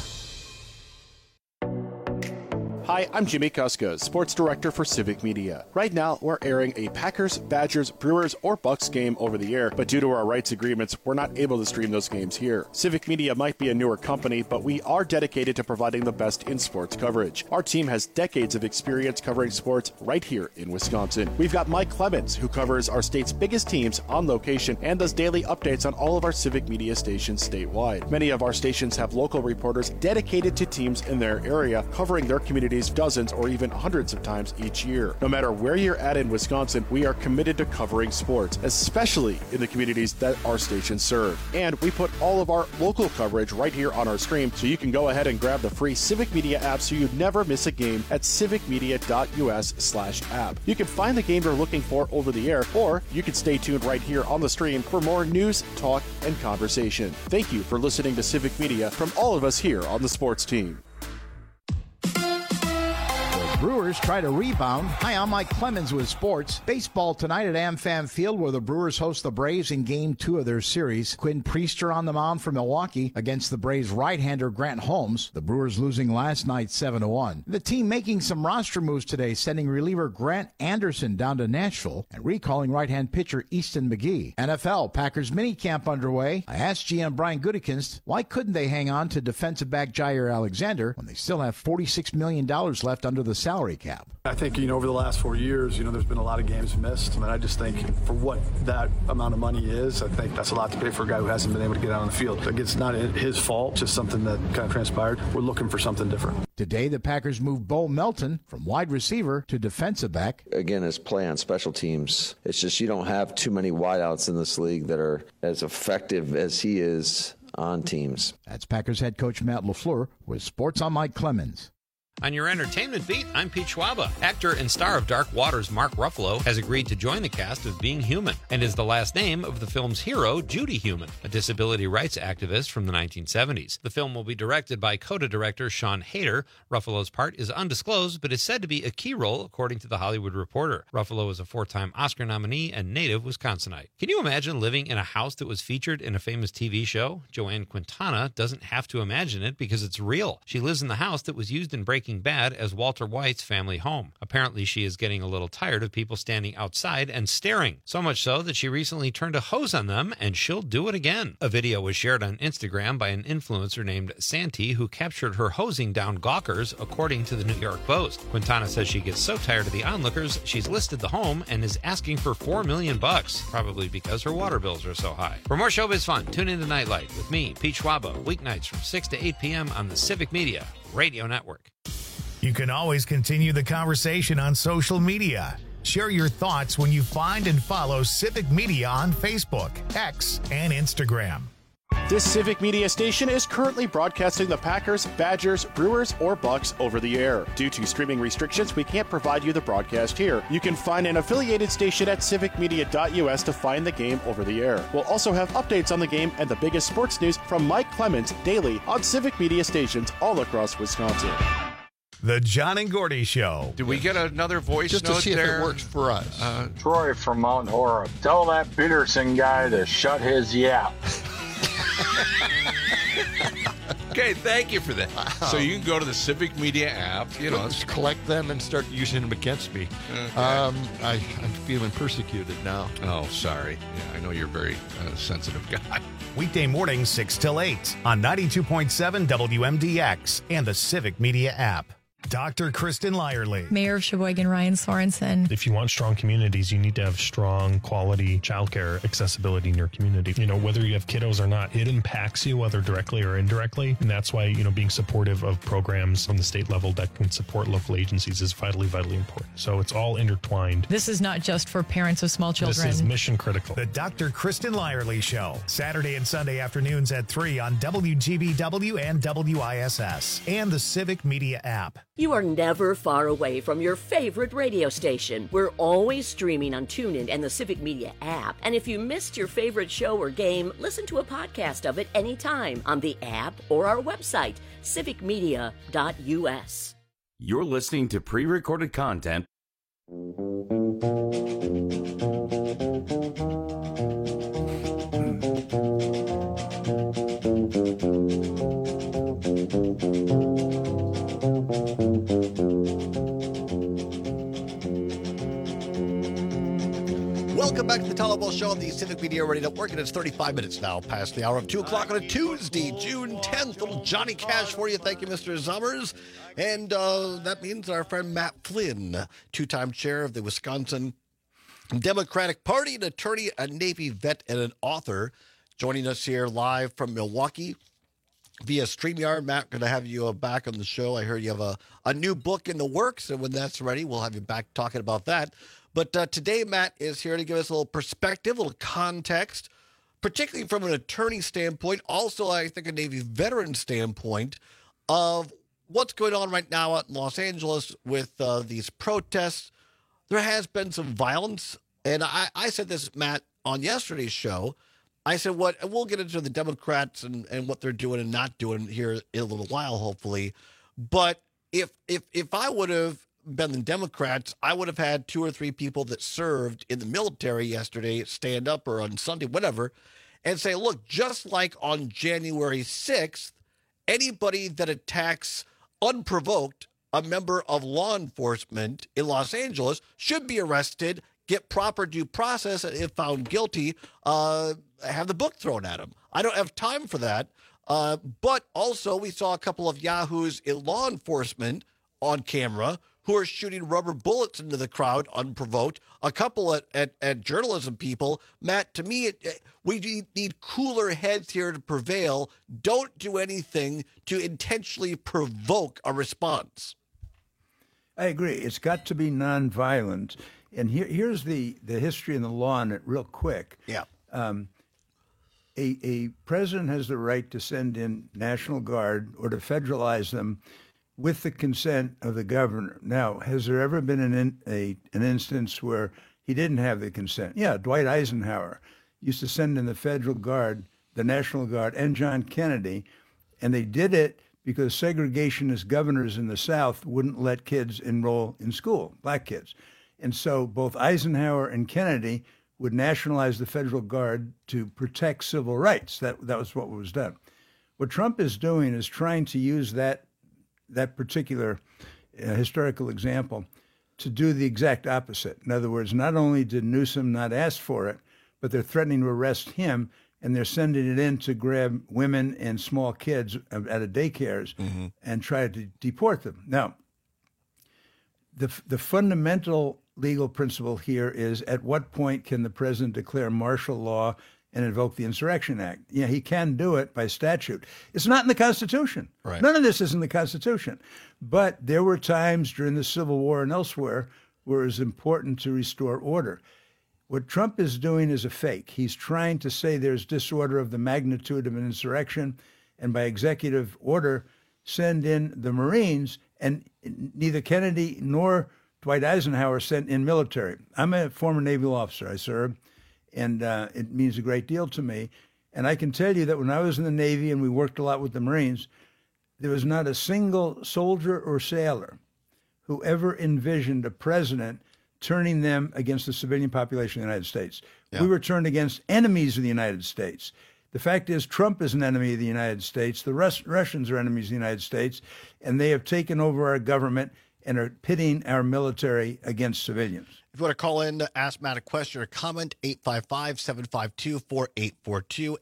Hi, I'm Jimmy Kuskos, Sports Director for Civic Media. Right now, we're airing a Packers, Badgers, Brewers, or Bucks game over the air, but due to our rights agreements, we're not able to stream those games here. Civic Media might be a newer company, but we are dedicated to providing the best in sports coverage. Our team has decades of experience covering sports right here in Wisconsin. We've got Mike Clemens, who covers our state's biggest teams on location and does daily updates on all of our Civic Media stations statewide. Many of our stations have local reporters dedicated to teams in their area, covering their communities dozens or even hundreds of times each year. No matter where you're at in Wisconsin, we are committed to covering sports, especially in the communities that our stations serve. And we put all of our local coverage right here on our stream, so you can go ahead and grab the free Civic Media app so you never miss a game at civicmedia.us/app. You can find the game you're looking for over the air, or you can stay tuned right here on the stream for more news, talk, and conversation. Thank you for listening to Civic Media from all of us here on the sports team. Brewers try to rebound. Hi, I'm Mike Clemens with sports. Baseball tonight at AmFam Field, where the Brewers host the Braves in Game 2 of their series. Quinn Priester on the mound for Milwaukee against the Braves right-hander Grant Holmes. The Brewers losing last night 7-1. The team making some roster moves today, sending reliever Grant Anderson down to Nashville and recalling right-hand pitcher Easton McGee. NFL, Packers minicamp underway. I asked GM Brian Gutekunst why couldn't they hang on to defensive back Jair Alexander when they still have $46 million left under the salary cap. I think, over the last 4 years, there's been a lot of games missed. I just think for what that amount of money is, I think that's a lot to pay for a guy who hasn't been able to get out on the field. Like, it's not his fault, just something that kind of transpired. We're looking for something different. Today, the Packers moved Bo Melton from wide receiver to defensive back. Again, his play on special teams, it's just you don't have too many wideouts in this league that are as effective as he is on teams. That's Packers head coach Matt LaFleur with Sports on Mike Clemens. On your entertainment beat, I'm Pete Schwaba. Actor and star of Dark Waters, Mark Ruffalo, has agreed to join the cast of Being Human and is the last name of the film's hero, Judy Human, a disability rights activist from the 1970s. The film will be directed by CODA director Sean Hayter. Ruffalo's part is undisclosed, but is said to be a key role, according to The Hollywood Reporter. Ruffalo is a 4-time Oscar nominee and native Wisconsinite. Can you imagine living in a house that was featured in a famous TV show? Joanne Quintana doesn't have to imagine it because it's real. She lives in the house that was used in Breaking Bad as Walter White's family home. Apparently, she is getting a little tired of people standing outside and staring, so much so that she recently turned a hose on them, and she'll do it again. A video was shared on Instagram by an influencer named Santi, who captured her hosing down gawkers, according to the New York Post. Quintana says she gets so tired of the onlookers, she's listed the home and is asking for $4 million, probably because her water bills are so high. For more showbiz fun, tune into Nightlight with me, Pete Schwaba, weeknights from 6 to 8 p.m. on the Civic Media Radio Network. You can always continue the conversation on social media. Share your thoughts when you find and follow Civic Media on Facebook, X, and Instagram. This Civic Media station is currently broadcasting the Packers, Badgers, Brewers, or Bucks over the air. Due to streaming restrictions, we can't provide you the broadcast here. You can find an affiliated station at civicmedia.us to find the game over the air. We'll also have updates on the game and the biggest sports news from Mike Clemens daily on Civic Media stations all across Wisconsin. The John and Gordy Show. Did we get another voice just note to see there? if it works for us? Troy from Mount Horeb. Tell that Peterson guy to shut his yap. Okay, thank you for that. So you can go to the Civic Media app. Let's collect them and start using them against me. Okay. I'm feeling persecuted now. Oh, sorry. Yeah, I know you're a very sensitive guy. Weekday mornings 6 till 8 on 92.7 WMDX and the Civic Media app. Dr. Kristen Lyerly. Mayor of Sheboygan, Ryan Sorensen. If you want strong communities, you need to have strong quality childcare accessibility in your community. You know, whether you have kiddos or not, it impacts you, whether directly or indirectly. And that's why, you know, being supportive of programs on the state level that can support local agencies is vitally, vitally important. So it's all intertwined. This is not just for parents of small children. This is mission critical. The Dr. Kristen Lyerly Show, Saturday and Sunday afternoons at 3 on WGBW and WISS and the Civic Media app. You are never far away from your favorite radio station. We're always streaming on TuneIn and the Civic Media app. And if you missed your favorite show or game, listen to a podcast of it anytime on the app or our website, civicmedia.us. You're listening to pre-recorded content. Welcome back to the Tom Alba Show on the Civic Media Radio Network, and it's 35 minutes now past the hour of 2 o'clock on a Tuesday, June 10th. Little Johnny Cash for you. Thank you, Mr. Zummers. And that means our friend Matt Flynn, two-time chair of the Wisconsin Democratic Party, an attorney, a Navy vet, and an author, joining us here live from Milwaukee via StreamYard. Matt, going to have you back on the show. I heard you have a new book in the works, and when that's ready, we'll have you back talking about that. But today, Matt is here to give us a little perspective, a little context, particularly from an attorney standpoint, also, I think, a Navy veteran standpoint of what's going on right now out in Los Angeles with these protests. There has been some violence, and I said this, Matt, on yesterday's show. I said, we'll get into the Democrats and what they're doing and not doing here in a little while, hopefully. But if I would have been the Democrats, I would have had 2 or 3 people that served in the military yesterday stand up, or on Sunday, whatever, and say, look, just like on January 6th, anybody that attacks unprovoked a member of law enforcement in Los Angeles should be arrested, get proper due process, and if found guilty, have the book thrown at them. I don't have time for that. But also, we saw a couple of yahoos in law enforcement on camera who are shooting rubber bullets into the crowd unprovoked, a couple at journalism people. Matt, to me, we need cooler heads here to prevail. Don't do anything to intentionally provoke a response. I agree. It's got to be nonviolent. And here's the history and the law on it real quick. Yeah. A president has the right to send in National Guard or to federalize them with the consent of the governor. Now, has there ever been an instance where he didn't have the consent? Yeah, Dwight Eisenhower used to send in the federal guard, the National Guard, and John Kennedy, and they did it because segregationist governors in the South wouldn't let kids enroll in school, black kids. And so both Eisenhower and Kennedy would nationalize the federal guard to protect civil rights. That was what was done. What Trump is doing is trying to use that particular historical example to do the exact opposite. In other words, not only did Newsom not ask for it, but they're threatening to arrest him, and they're sending it in to grab women and small kids at a daycares and try to deport them. Now, the fundamental legal principle here is, at what point can the president declare martial law and invoke the Insurrection Act? Yeah, he can do it by statute. It's not in the Constitution. Right. None of this is in the Constitution. But there were times during the Civil War and elsewhere where it was important to restore order. What Trump is doing is a fake. He's trying to say there's disorder of the magnitude of an insurrection, and by executive order, send in the Marines, and neither Kennedy nor Dwight Eisenhower sent in military. I'm a former naval officer. I served. And it means a great deal to me. And I can tell you that when I was in the Navy and we worked a lot with the Marines, there was not a single soldier or sailor who ever envisioned a president turning them against the civilian population of the United States. Yeah. We were turned against enemies of the United States. The fact is, Trump is an enemy of the United States. The Russians are enemies of the United States, and they have taken over our government. and are pitting our military against civilians. If you want to call in to ask Matt a question or comment, 855-752-4842,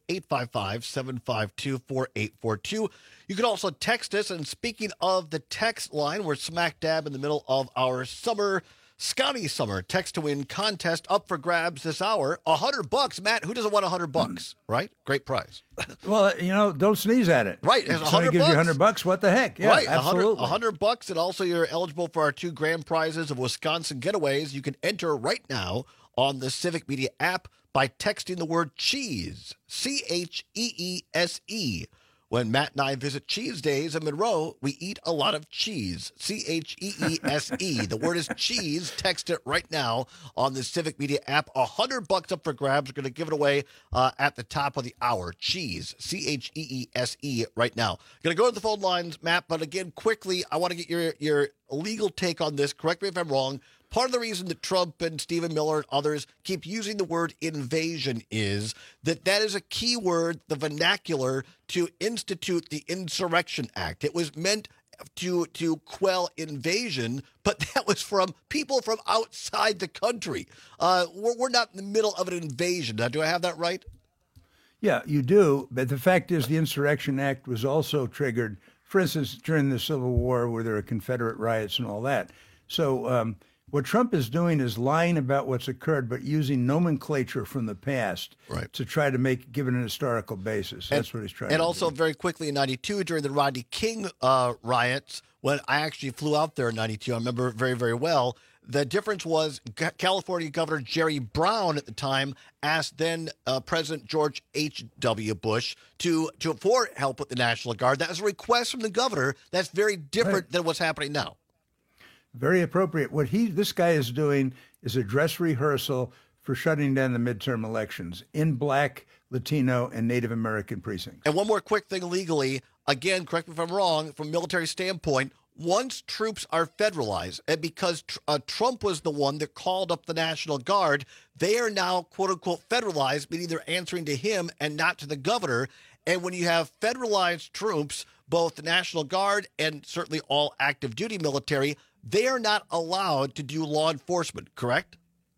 855-752-4842. You can also text us, and speaking of the text line, we're smack dab in the middle of our Scotty Summer Text to Win contest up for grabs this hour. $100, Matt. Who doesn't want $100, right? Great prize. Well, don't sneeze at it. Right. If somebody gives you $100, what the heck? Yeah, right. absolutely. $100, and also you're eligible for our 2 grand prizes of Wisconsin getaways. You can enter right now on the Civic Media app by texting the word cheese, CHEESE. When Matt and I visit Cheese Days in Monroe, we eat a lot of cheese. CHEESE. The word is cheese. Text it right now on the Civic Media app. $100 up for grabs. We're going to give it away at the top of the hour. Cheese. CHEESE right now. Going to go to the phone lines, Matt, but again, quickly, I want to get your legal take on this. Correct me if I'm wrong. Part of the reason that Trump and Stephen Miller and others keep using the word invasion is that is a key word, the vernacular, to institute the Insurrection Act. It was meant to quell invasion, but that was from people from outside the country. We're not in the middle of an invasion. Now, do I have that right? Yeah, you do. But the fact is the Insurrection Act was also triggered, for instance, during the Civil War where there were Confederate riots and all that. So what Trump is doing is lying about what's occurred, but using nomenclature from the past to try to give it an historical basis. That's what he's trying to do. And also, very quickly, in 92, during the Rodney King riots, when I actually flew out there in 92, I remember very, very well, the difference was California Governor Jerry Brown at the time asked then President George H.W. Bush for help with the National Guard. That was a request from the governor. That's very different than what's happening now. Very appropriate. What this guy is doing is a dress rehearsal for shutting down the midterm elections in Black, Latino, and Native American precincts. And one more quick thing legally. Again, correct me if I'm wrong, from a military standpoint, once troops are federalized, and because Trump was the one that called up the National Guard, they are now, quote unquote, federalized, meaning they're answering to him and not to the governor. And when you have federalized troops, both the National Guard and certainly all active duty military, they are not allowed to do law enforcement, correct?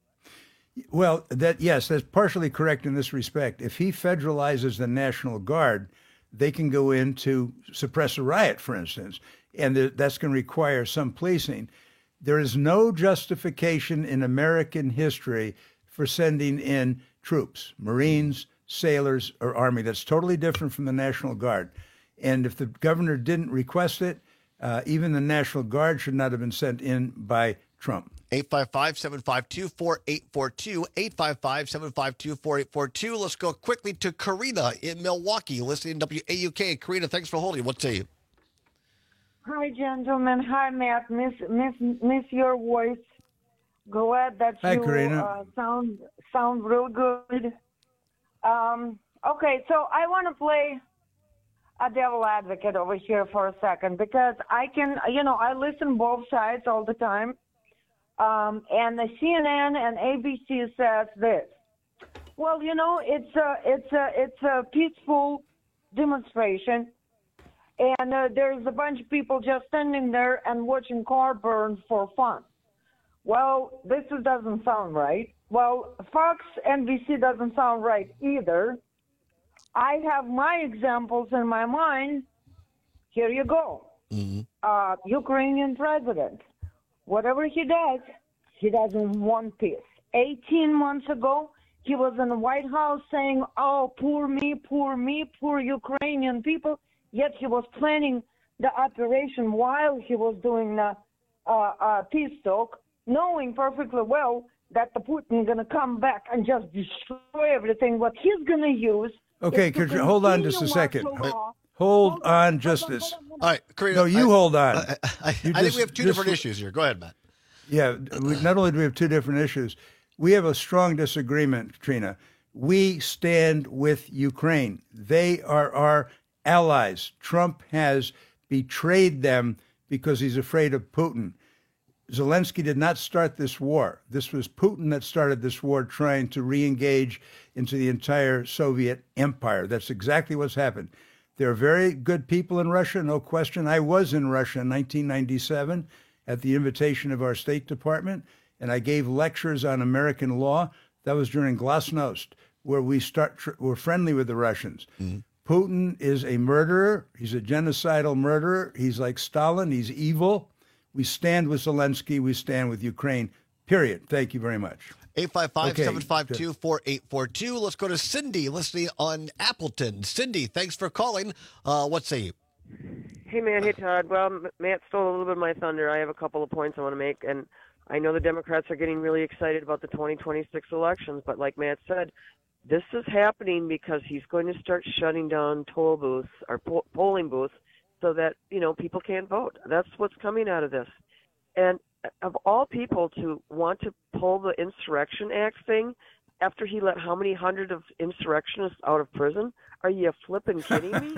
Well, yes, that's partially correct in this respect. If he federalizes the National Guard, they can go in to suppress a riot, for instance, and that's going to require some policing. There is no justification in American history for sending in troops, Marines, sailors, or Army. That's totally different from the National Guard. And if the governor didn't request it, even the National Guard should not have been sent in by Trump. 855-752-4842, 855-752-4842. Let's go quickly to Karina in Milwaukee, listening to WAUK. Karina, thanks for holding. What say you? Hi, gentlemen. Hi, Matt. Miss your voice. Glad that Hi, you Karina. sound real good. Okay, so I want to play a devil advocate over here for a second because I listen both sides all the time. And the CNN and ABC says this. Well, it's a peaceful demonstration, and there's a bunch of people just standing there and watching car burn for fun. Well, this doesn't sound right. Well, Fox, NBC doesn't sound right either. I have my examples in my mind. Here you go. Ukrainian president. Whatever he doesn't want peace. 18 months ago, he was in the White House saying, oh, poor me, poor Ukrainian people. Yet he was planning the operation while he was doing the peace talk, knowing perfectly well that the Putin is going to come back and just destroy everything. What he's going to use. Okay, hold on just a second. Hold on just this. All right, Karina. No, you hold on. I think we have two different issues here. Go ahead, Matt. Yeah, not only do we have two different issues, we have a strong disagreement, Katrina. We stand with Ukraine. They are our allies. Trump has betrayed them because he's afraid of Putin. Zelensky did not start this war. This was Putin that started this war, trying to re-engage into the entire Soviet empire. That's exactly what's happened. There are very good people in Russia, no question. I was in Russia in 1997, at the invitation of our State Department, and I gave lectures on American law. That was during Glasnost, where we're friendly with the Russians. Mm-hmm. Putin is a murderer. He's a genocidal murderer. He's like Stalin. He's evil. We stand with Zelensky. We stand with Ukraine, period. Thank you very much. 855-752-4842. Let's go to Cindy, listening on Appleton. Cindy, thanks for calling. What say you? Hey, man. Hey, Todd. Well, Matt stole a little bit of my thunder. I have a couple of points I want to make, and I know the Democrats are getting really excited about the 2026 elections, but like Matt said, this is happening because he's going to start shutting down toll booths or polling booths so that, people can't vote. That's what's coming out of this. And of all people to want to pull the Insurrection Act thing after he let how many hundred of insurrectionists out of prison? Are you flipping kidding me?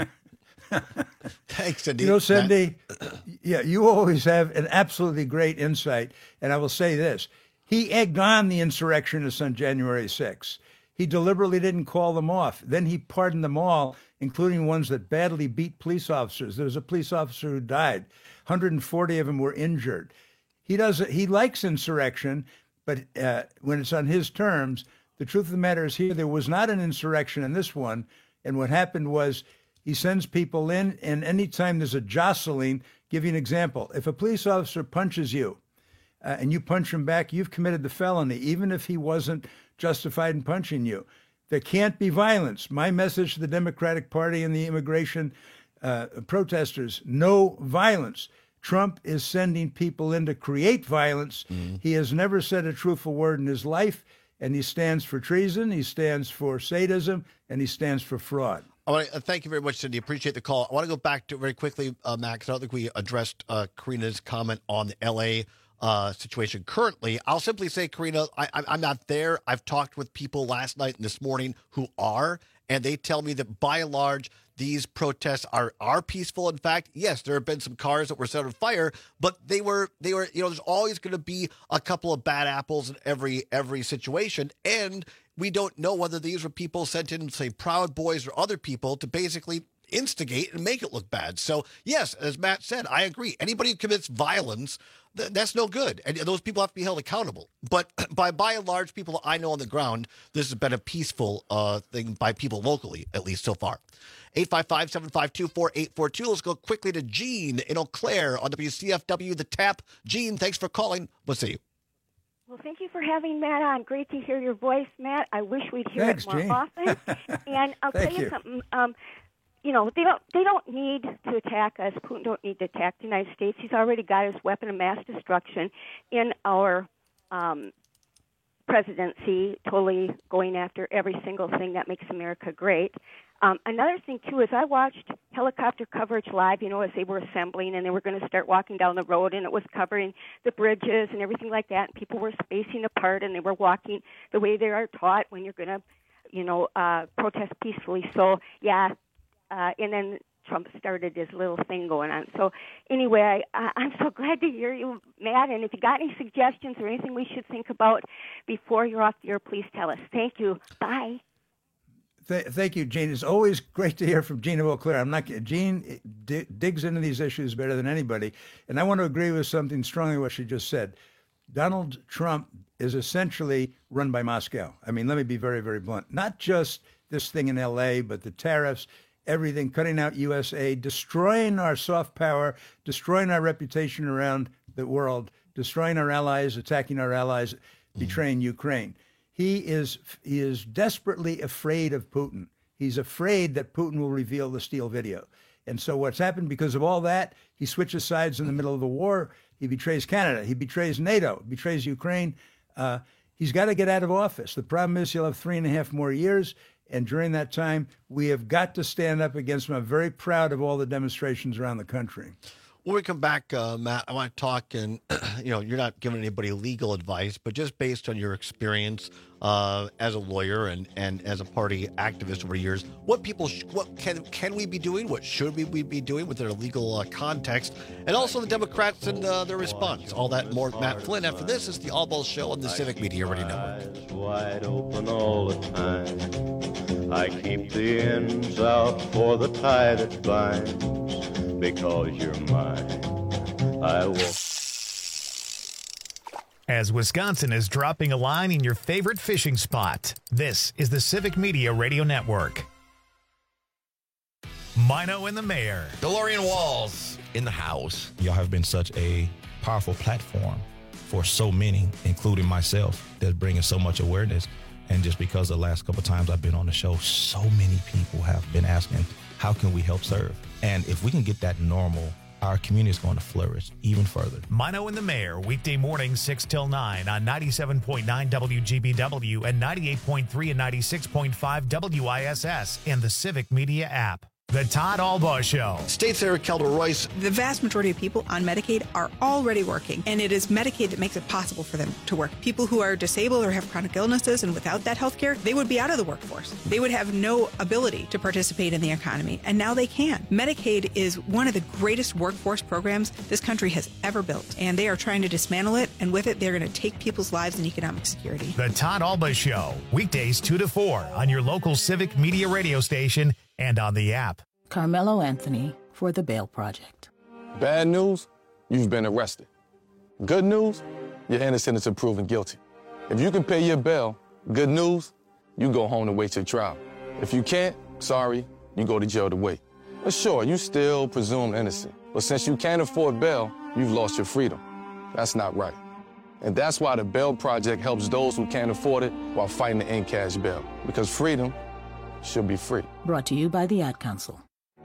Thanks, Cindy. Cindy, yeah, you always have an absolutely great insight. And I will say this. He egged on the insurrectionists on January 6th. He deliberately didn't call them off. Then he pardoned them all, including ones that badly beat police officers. There was a police officer who died. 140 of them were injured. He likes insurrection, but when it's on his terms, the truth of the matter is here, there was not an insurrection in this one. And what happened was he sends people in, and anytime there's a jostling, give you an example. If a police officer punches you and you punch him back, you've committed the felony, even if he wasn't justified in punching you. There can't be violence. My message to the Democratic Party and the immigration protesters, no violence. Trump is sending people in to create violence. Mm-hmm. He has never said a truthful word in his life, and he stands for treason, he stands for sadism, and he stands for fraud. I want to thank you very much, Cindy. Appreciate the call. I want to go back to very quickly, Matt, because I don't think we addressed Karina's comment on the L.A. Situation currently. I'll simply say, Karina, I'm not there. I've talked with people last night and this morning who are, and they tell me that by and large, these protests are peaceful. In fact, yes, there have been some cars that were set on fire, but they were, there's always going to be a couple of bad apples in every situation. And we don't know whether these were people sent in, say, Proud Boys or other people to basically instigate and make it look bad. So yes, as Matt said, I agree. Anybody who commits violence, that's no good. And those people have to be held accountable. But by and large, people I know on the ground, this has been a peaceful thing by people locally, at least so far. 855-752-4842. Let's go quickly to Gene in Eau Claire on WCFW, The Tap. Gene, thanks for calling. We'll see you. Well, thank you for having Matt on. Great to hear your voice, Matt. I wish we'd hear it more Gene. often. And I'll tell you something. They don't need to attack us. Putin don't need to attack the United States. He's already got his weapon of mass destruction in our presidency, totally going after every single thing that makes America great. Another thing, too, is I watched helicopter coverage live, as they were assembling and they were going to start walking down the road, and it was covering the bridges and everything like that, and people were spacing apart, and they were walking the way they are taught when you're going to, protest peacefully. So, yeah. And then Trump started his little thing going on. So anyway, I'm so glad to hear you, Matt. And if you got any suggestions or anything we should think about before you're off the air, please tell us. Thank you. Bye. Thank you, Gene. It's always great to hear from Gene of Eau Claire. Gene digs into these issues better than anybody. And I want to agree with something strongly what she just said. Donald Trump is essentially run by Moscow. I mean, let me be very, very blunt. Not just this thing in L.A., but the tariffs, everything, cutting out USA, destroying our soft power, destroying our reputation around the world, destroying our allies, attacking our allies, betraying Ukraine. He is desperately afraid of Putin. He's afraid that Putin will reveal the Steele video. And so what's happened because of all that, he switches sides in the middle of the war. He betrays Canada. He betrays NATO, betrays Ukraine. He's got to get out of office. The problem is he'll have 3.5 more years. And during that time, we have got to stand up against him. I'm very proud of all the demonstrations around the country. When we come back, Matt, I want to talk, and you're not giving anybody legal advice, but just based on your experience as a lawyer and as a party activist over years, what can we be doing? What should we be doing with their legal context? And also the Democrats and their response. All that more. Matt Flynn. After this is the All Balls Show on the Civic Media Radio Network. Wide open all the time. I keep the ends out for the tie that binds. Because you're mine, I will. as Wisconsin is dropping a line in your favorite fishing spot. This is the Civic Media Radio Network. Mino and the Mayor. DeLorean Walls in the house. Y'all have been such a powerful platform for so many, including myself, that's bringing so much awareness. And just because the last couple of times I've been on the show, so many people have been asking, how can we help serve? And if we can get that normal, our community is going to flourish even further. Mino and the Mayor, weekday mornings 6 till 9 on 97.9 WGBW and 98.3 and 96.5 WISS and the Civic Media app. The Todd Albaugh Show. State Senator Kelda Royce. The vast majority of people on Medicaid are already working, and it is Medicaid that makes it possible for them to work. People who are disabled or have chronic illnesses, and without that health care, they would be out of the workforce. They would have no ability to participate in the economy, and now they can. Medicaid is one of the greatest workforce programs this country has ever built, and they are trying to dismantle it, and with it, they're going to take people's lives and economic security. The Todd Albaugh Show, weekdays 2 to 4 on your local Civic Media radio station and on the app. Carmelo Anthony for the Bail Project. Bad news, you've been arrested. Good news, you're innocent until proven guilty. If you can pay your bail, good news, you go home to wait your trial. If you can't, sorry, you go to jail to wait. But sure, you still presumed innocent. But since you can't afford bail, you've lost your freedom. That's not right. And that's why the Bail Project helps those who can't afford it while fighting to end cash bail. Because freedom should be free. Brought to you by the Ad Council.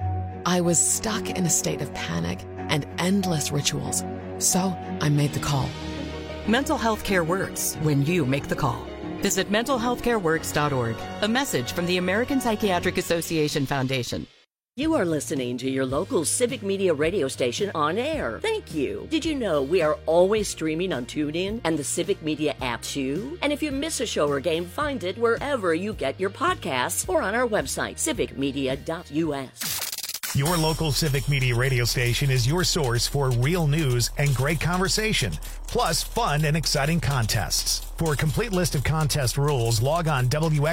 I was stuck in a state of panic and endless rituals. So I made the call. Mental health care works when you make the call. Visit mentalhealthcareworks.org. A message from the American Psychiatric Association Foundation. You are listening to your local Civic Media radio station on air. Thank you. Did you know we are always streaming on TuneIn and the Civic Media app too? And if you miss a show or game, find it wherever you get your podcasts or on our website, civicmedia.us. Your local Civic Media radio station is your source for real news and great conversation, plus fun and exciting contests. For a complete list of contest rules, log on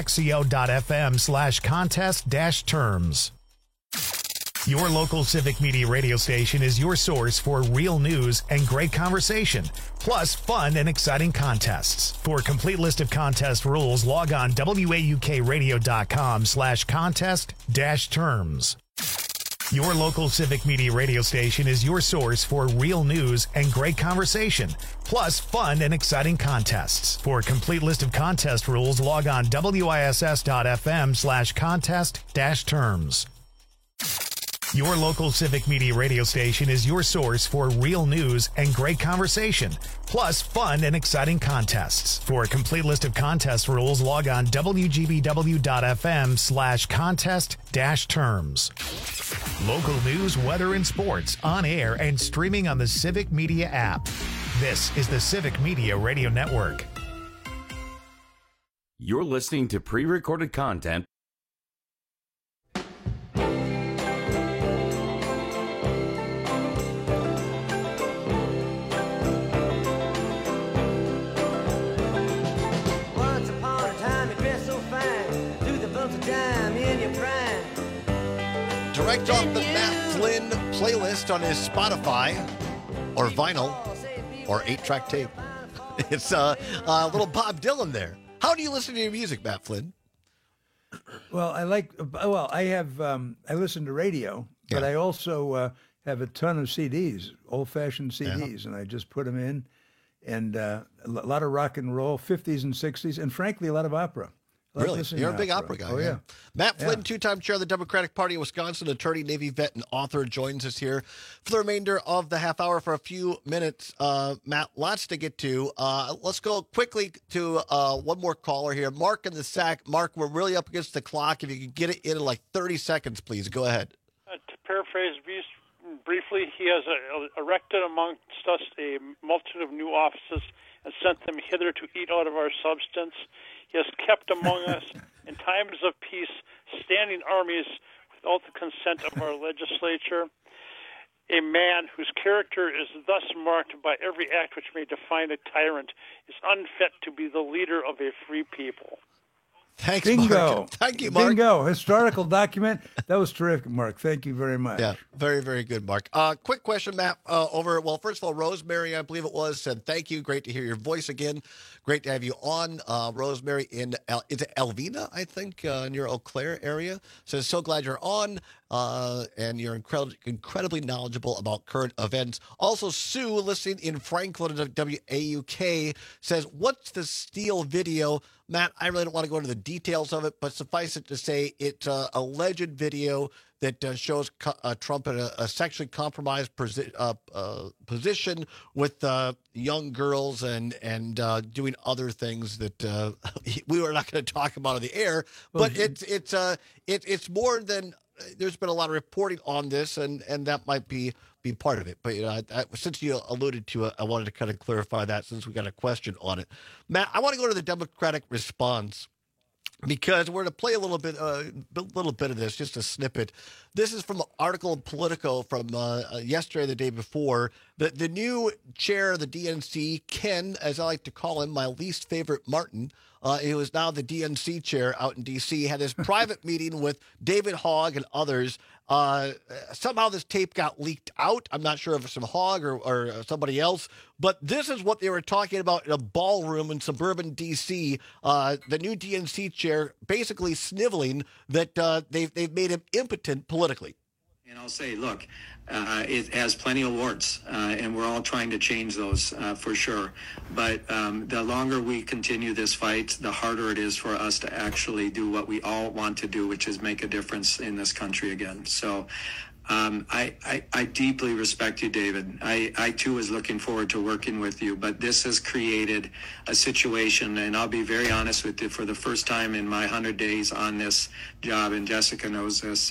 wxco.fm/contest-terms. Your local Civic Media radio station is your source for real news and great conversation, plus fun and exciting contests. For a complete list of contest rules, log on waukradio.com/contest-terms. Your local Civic Media radio station is your source for real news and great conversation, plus fun and exciting contests. For a complete list of contest rules, log on wiss.fm/contest-terms. Your local Civic Media radio station is your source for real news and great conversation, plus fun and exciting contests. For a complete list of contest rules, log on wgbw.fm/contest-terms. Local news, weather, and sports on air and streaming on the Civic Media app. This is the Civic Media Radio Network. You're listening to pre-recorded content. Once upon a time, you dressed so fine, through the bumps of time in your prime. Direct off the Matt Flynn playlist on his Spotify or vinyl or 8-track tape. It's a little Bob Dylan there. How do you listen to your music, Matt Flynn? Well, I listen to radio, but I also have a ton of CDs, old-fashioned CDs, and I just put them in, and a lot of rock and roll, 50s and 60s, and frankly, a lot of opera. Really? You're a big opera guy. Oh, yeah. Matt Flynn, two-time chair of the Democratic Party of Wisconsin, attorney, Navy vet, and author, joins us here for the remainder of the half hour for a few minutes. Matt, lots to get to. Let's go quickly to one more caller here. Mark in the SAC. Mark, we're really up against the clock. If you could get it in like 30 seconds, please. Go ahead. To paraphrase briefly, he has erected amongst us a multitude of new offices and sent them hither to eat out of our substance. He has kept among us, in times of peace, standing armies without the consent of our legislature. A man whose character is thus marked by every act which may define a tyrant is unfit to be the leader of a free people. Thanks, Bingo. Mark. Thank you, Mark. Bingo. Historical document. That was terrific, Mark. Thank you very much. Yeah, very, very good, Mark. Quick question, Matt. First of all, Rosemary, I believe it was, said thank you. Great to hear your voice again. Great to have you on. Rosemary is it Elvina, I think, near Eau Claire area. Says, so glad you're on, and you're incredibly knowledgeable about current events. Also, Sue, listening in Franklin at WAUK, says, what's the Steele video? Matt, I really don't want to go into the details of it, but suffice it to say it's a alleged video that shows Trump in a sexually compromised position with young girls and doing other things that we were not going to talk about on the air. But it's more than there's been a lot of reporting on this, and that might be part of it. But since you alluded to it, I wanted to kind of clarify that since we got a question on it. Matt, I want to go to the Democratic response, because we're going to play a little bit of this, just a snippet. This is from an article in Politico from yesterday, the day before. The new chair of the DNC, Ken, as I like to call him, my least favorite Martin, who is now the DNC chair out in D.C., had this private meeting with David Hogg and others. Somehow this tape got leaked out. I'm not sure if it's from Hogg or somebody else, but this is what they were talking about in a ballroom in suburban D.C. The new DNC chair basically sniveling that they've made him impotent politically. And I'll say, look, it has plenty of warts, and we're all trying to change those for sure. But the longer we continue this fight, the harder it is for us to actually do what we all want to do, which is make a difference in this country again. So I deeply respect you, David. I too was looking forward to working with you, but this has created a situation, and I'll be very honest with you, for the first time in my 100 days on this job, and Jessica knows this,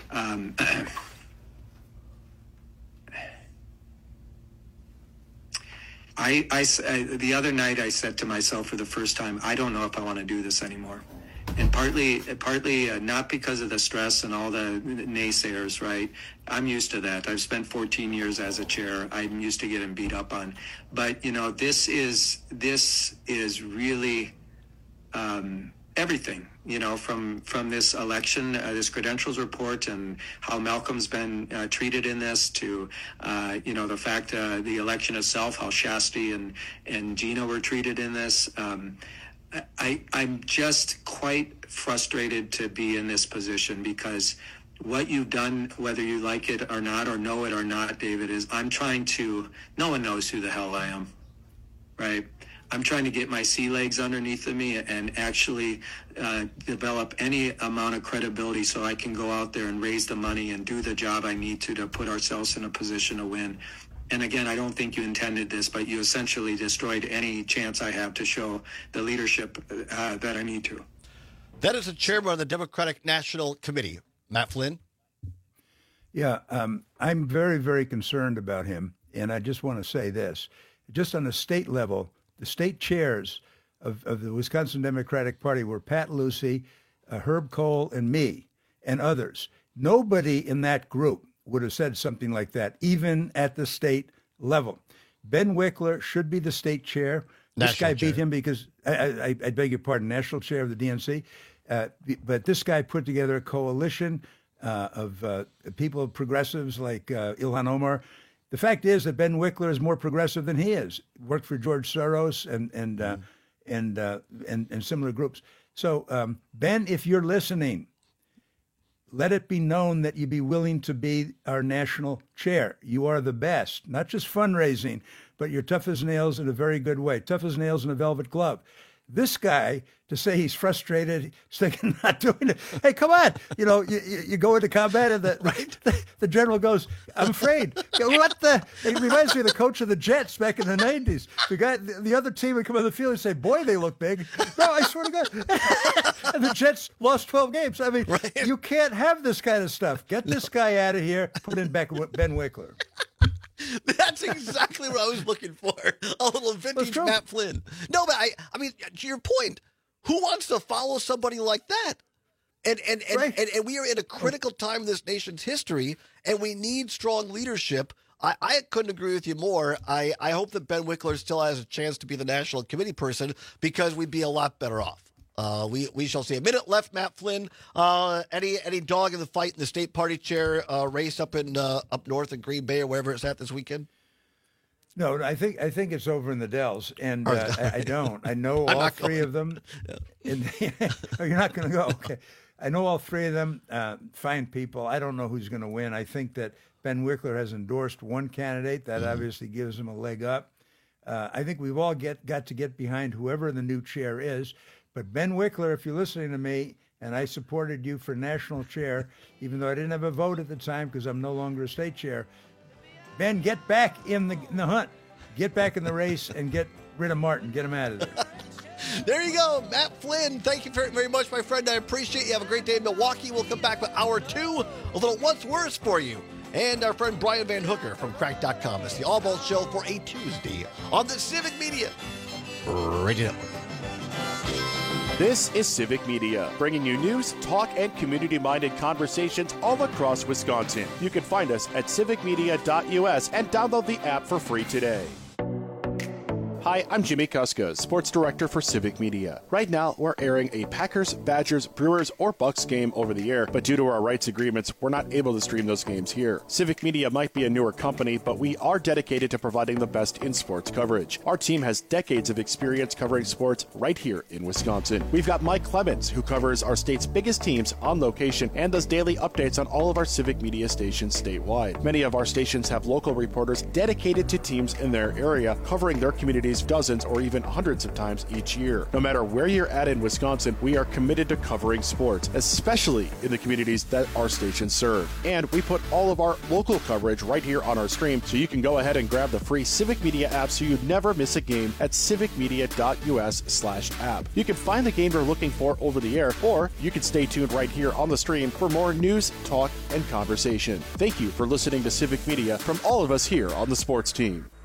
the other night I said to myself for the first time, I don't know if I want to do this anymore. And partly not because of the stress and all the naysayers, right? I'm used to that. I've spent 14 years as a chair. I'm used to getting beat up on. But, this is really everything, from this election, this credentials report, and how Malcolm's been treated in this, to, the fact the election itself, how Shasti and Gina were treated in this. I'm just quite frustrated to be in this position, because what you've done, whether you like it or not, or know it or not, David, is no one knows who the hell I am, right? I'm trying to get my sea legs underneath of me and actually develop any amount of credibility so I can go out there and raise the money and do the job I need to put ourselves in a position to win. And again, I don't think you intended this, but you essentially destroyed any chance I have to show the leadership that I need to. That is the chairman of the Democratic National Committee, Matt Flynn. Yeah, I'm very, very concerned about him. And I just want to say this. Just on the state level, the state chairs of the Wisconsin Democratic Party were Pat Lucey, Herb Kohl, and me, and others. Nobody in that group would have said something like that, even at the state level. Ben Wickler should be the state chair. This guy beat him because, I beg your pardon, national chair of the DNC. But this guy put together a coalition of people, progressives like Ilhan Omar. The fact is that Ben Wickler is more progressive than he is. Worked for George Soros and similar groups. So, Ben, if you're listening, let it be known that you'd be willing to be our national chair. You are the best, not just fundraising, but you're tough as nails in a very good way, tough as nails in a velvet glove. This guy, to say he's frustrated, he's thinking not doing it. Hey, come on. You go into combat and the general goes, I'm afraid. It reminds me of the coach of the Jets back in the 90s. The other team would come on the field and say, boy, they look big. No, I swear to God. And the Jets lost 12 games. I mean, you can't have this kind of stuff. Get this guy out of here. Put in back Ben Wickler. That's exactly what I was looking for. A little vintage Matt Flynn. No, but I mean, to your point, who wants to follow somebody like that? And we are in a critical time in this nation's history, and we need strong leadership. I couldn't agree with you more. I hope that Ben Wickler still has a chance to be the national committee person, because we'd be a lot better off. We shall see. A minute left, Matt Flynn. Any dog in the fight in the state party chair race up north in Green Bay or wherever it's at this weekend? No, I think it's over in the Dells, and I don't. I know all three of them. Oh, you're not going to go? Okay. I know all three of them. Fine people. I don't know who's going to win. I think that Ben Wickler has endorsed one candidate. That obviously gives him a leg up. I think we've all got to get behind whoever the new chair is. But Ben Wickler, if you're listening to me, and I supported you for national chair, even though I didn't have a vote at the time because I'm no longer a state chair, Ben, get back in the hunt. Get back in the race and get rid of Martin. Get him out of there. There you go, Matt Flynn. Thank you very, very much, my friend. I appreciate you. Have a great day in Milwaukee. We'll come back with hour 2, a little What's Worse for you. And our friend Brian Van Hooker from Crack.com. It's the All Ball Show for a Tuesday on the Civic Media Radio Network. This is Civic Media, bringing you news, talk, and community-minded conversations all across Wisconsin. You can find us at civicmedia.us and download the app for free today. Hi, I'm Jimmy Kuska, Sports Director for Civic Media. Right now, we're airing a Packers, Badgers, Brewers, or Bucks game over the air, but due to our rights agreements, we're not able to stream those games here. Civic Media might be a newer company, but we are dedicated to providing the best in sports coverage. Our team has decades of experience covering sports right here in Wisconsin. We've got Mike Clemens, who covers our state's biggest teams on location and does daily updates on all of our Civic Media stations statewide. Many of our stations have local reporters dedicated to teams in their area, covering their communities dozens or even hundreds of times each year. No matter where you're at in Wisconsin, we are committed to covering sports, especially in the communities that our stations serve. And we put all of our local coverage right here on our stream, so you can go ahead and grab the free Civic Media app so you never miss a game at civicmedia.us/app. You can find the game you're looking for over the air, or you can stay tuned right here on the stream for more news, talk, and conversation. Thank you for listening to Civic Media from all of us here on the sports team.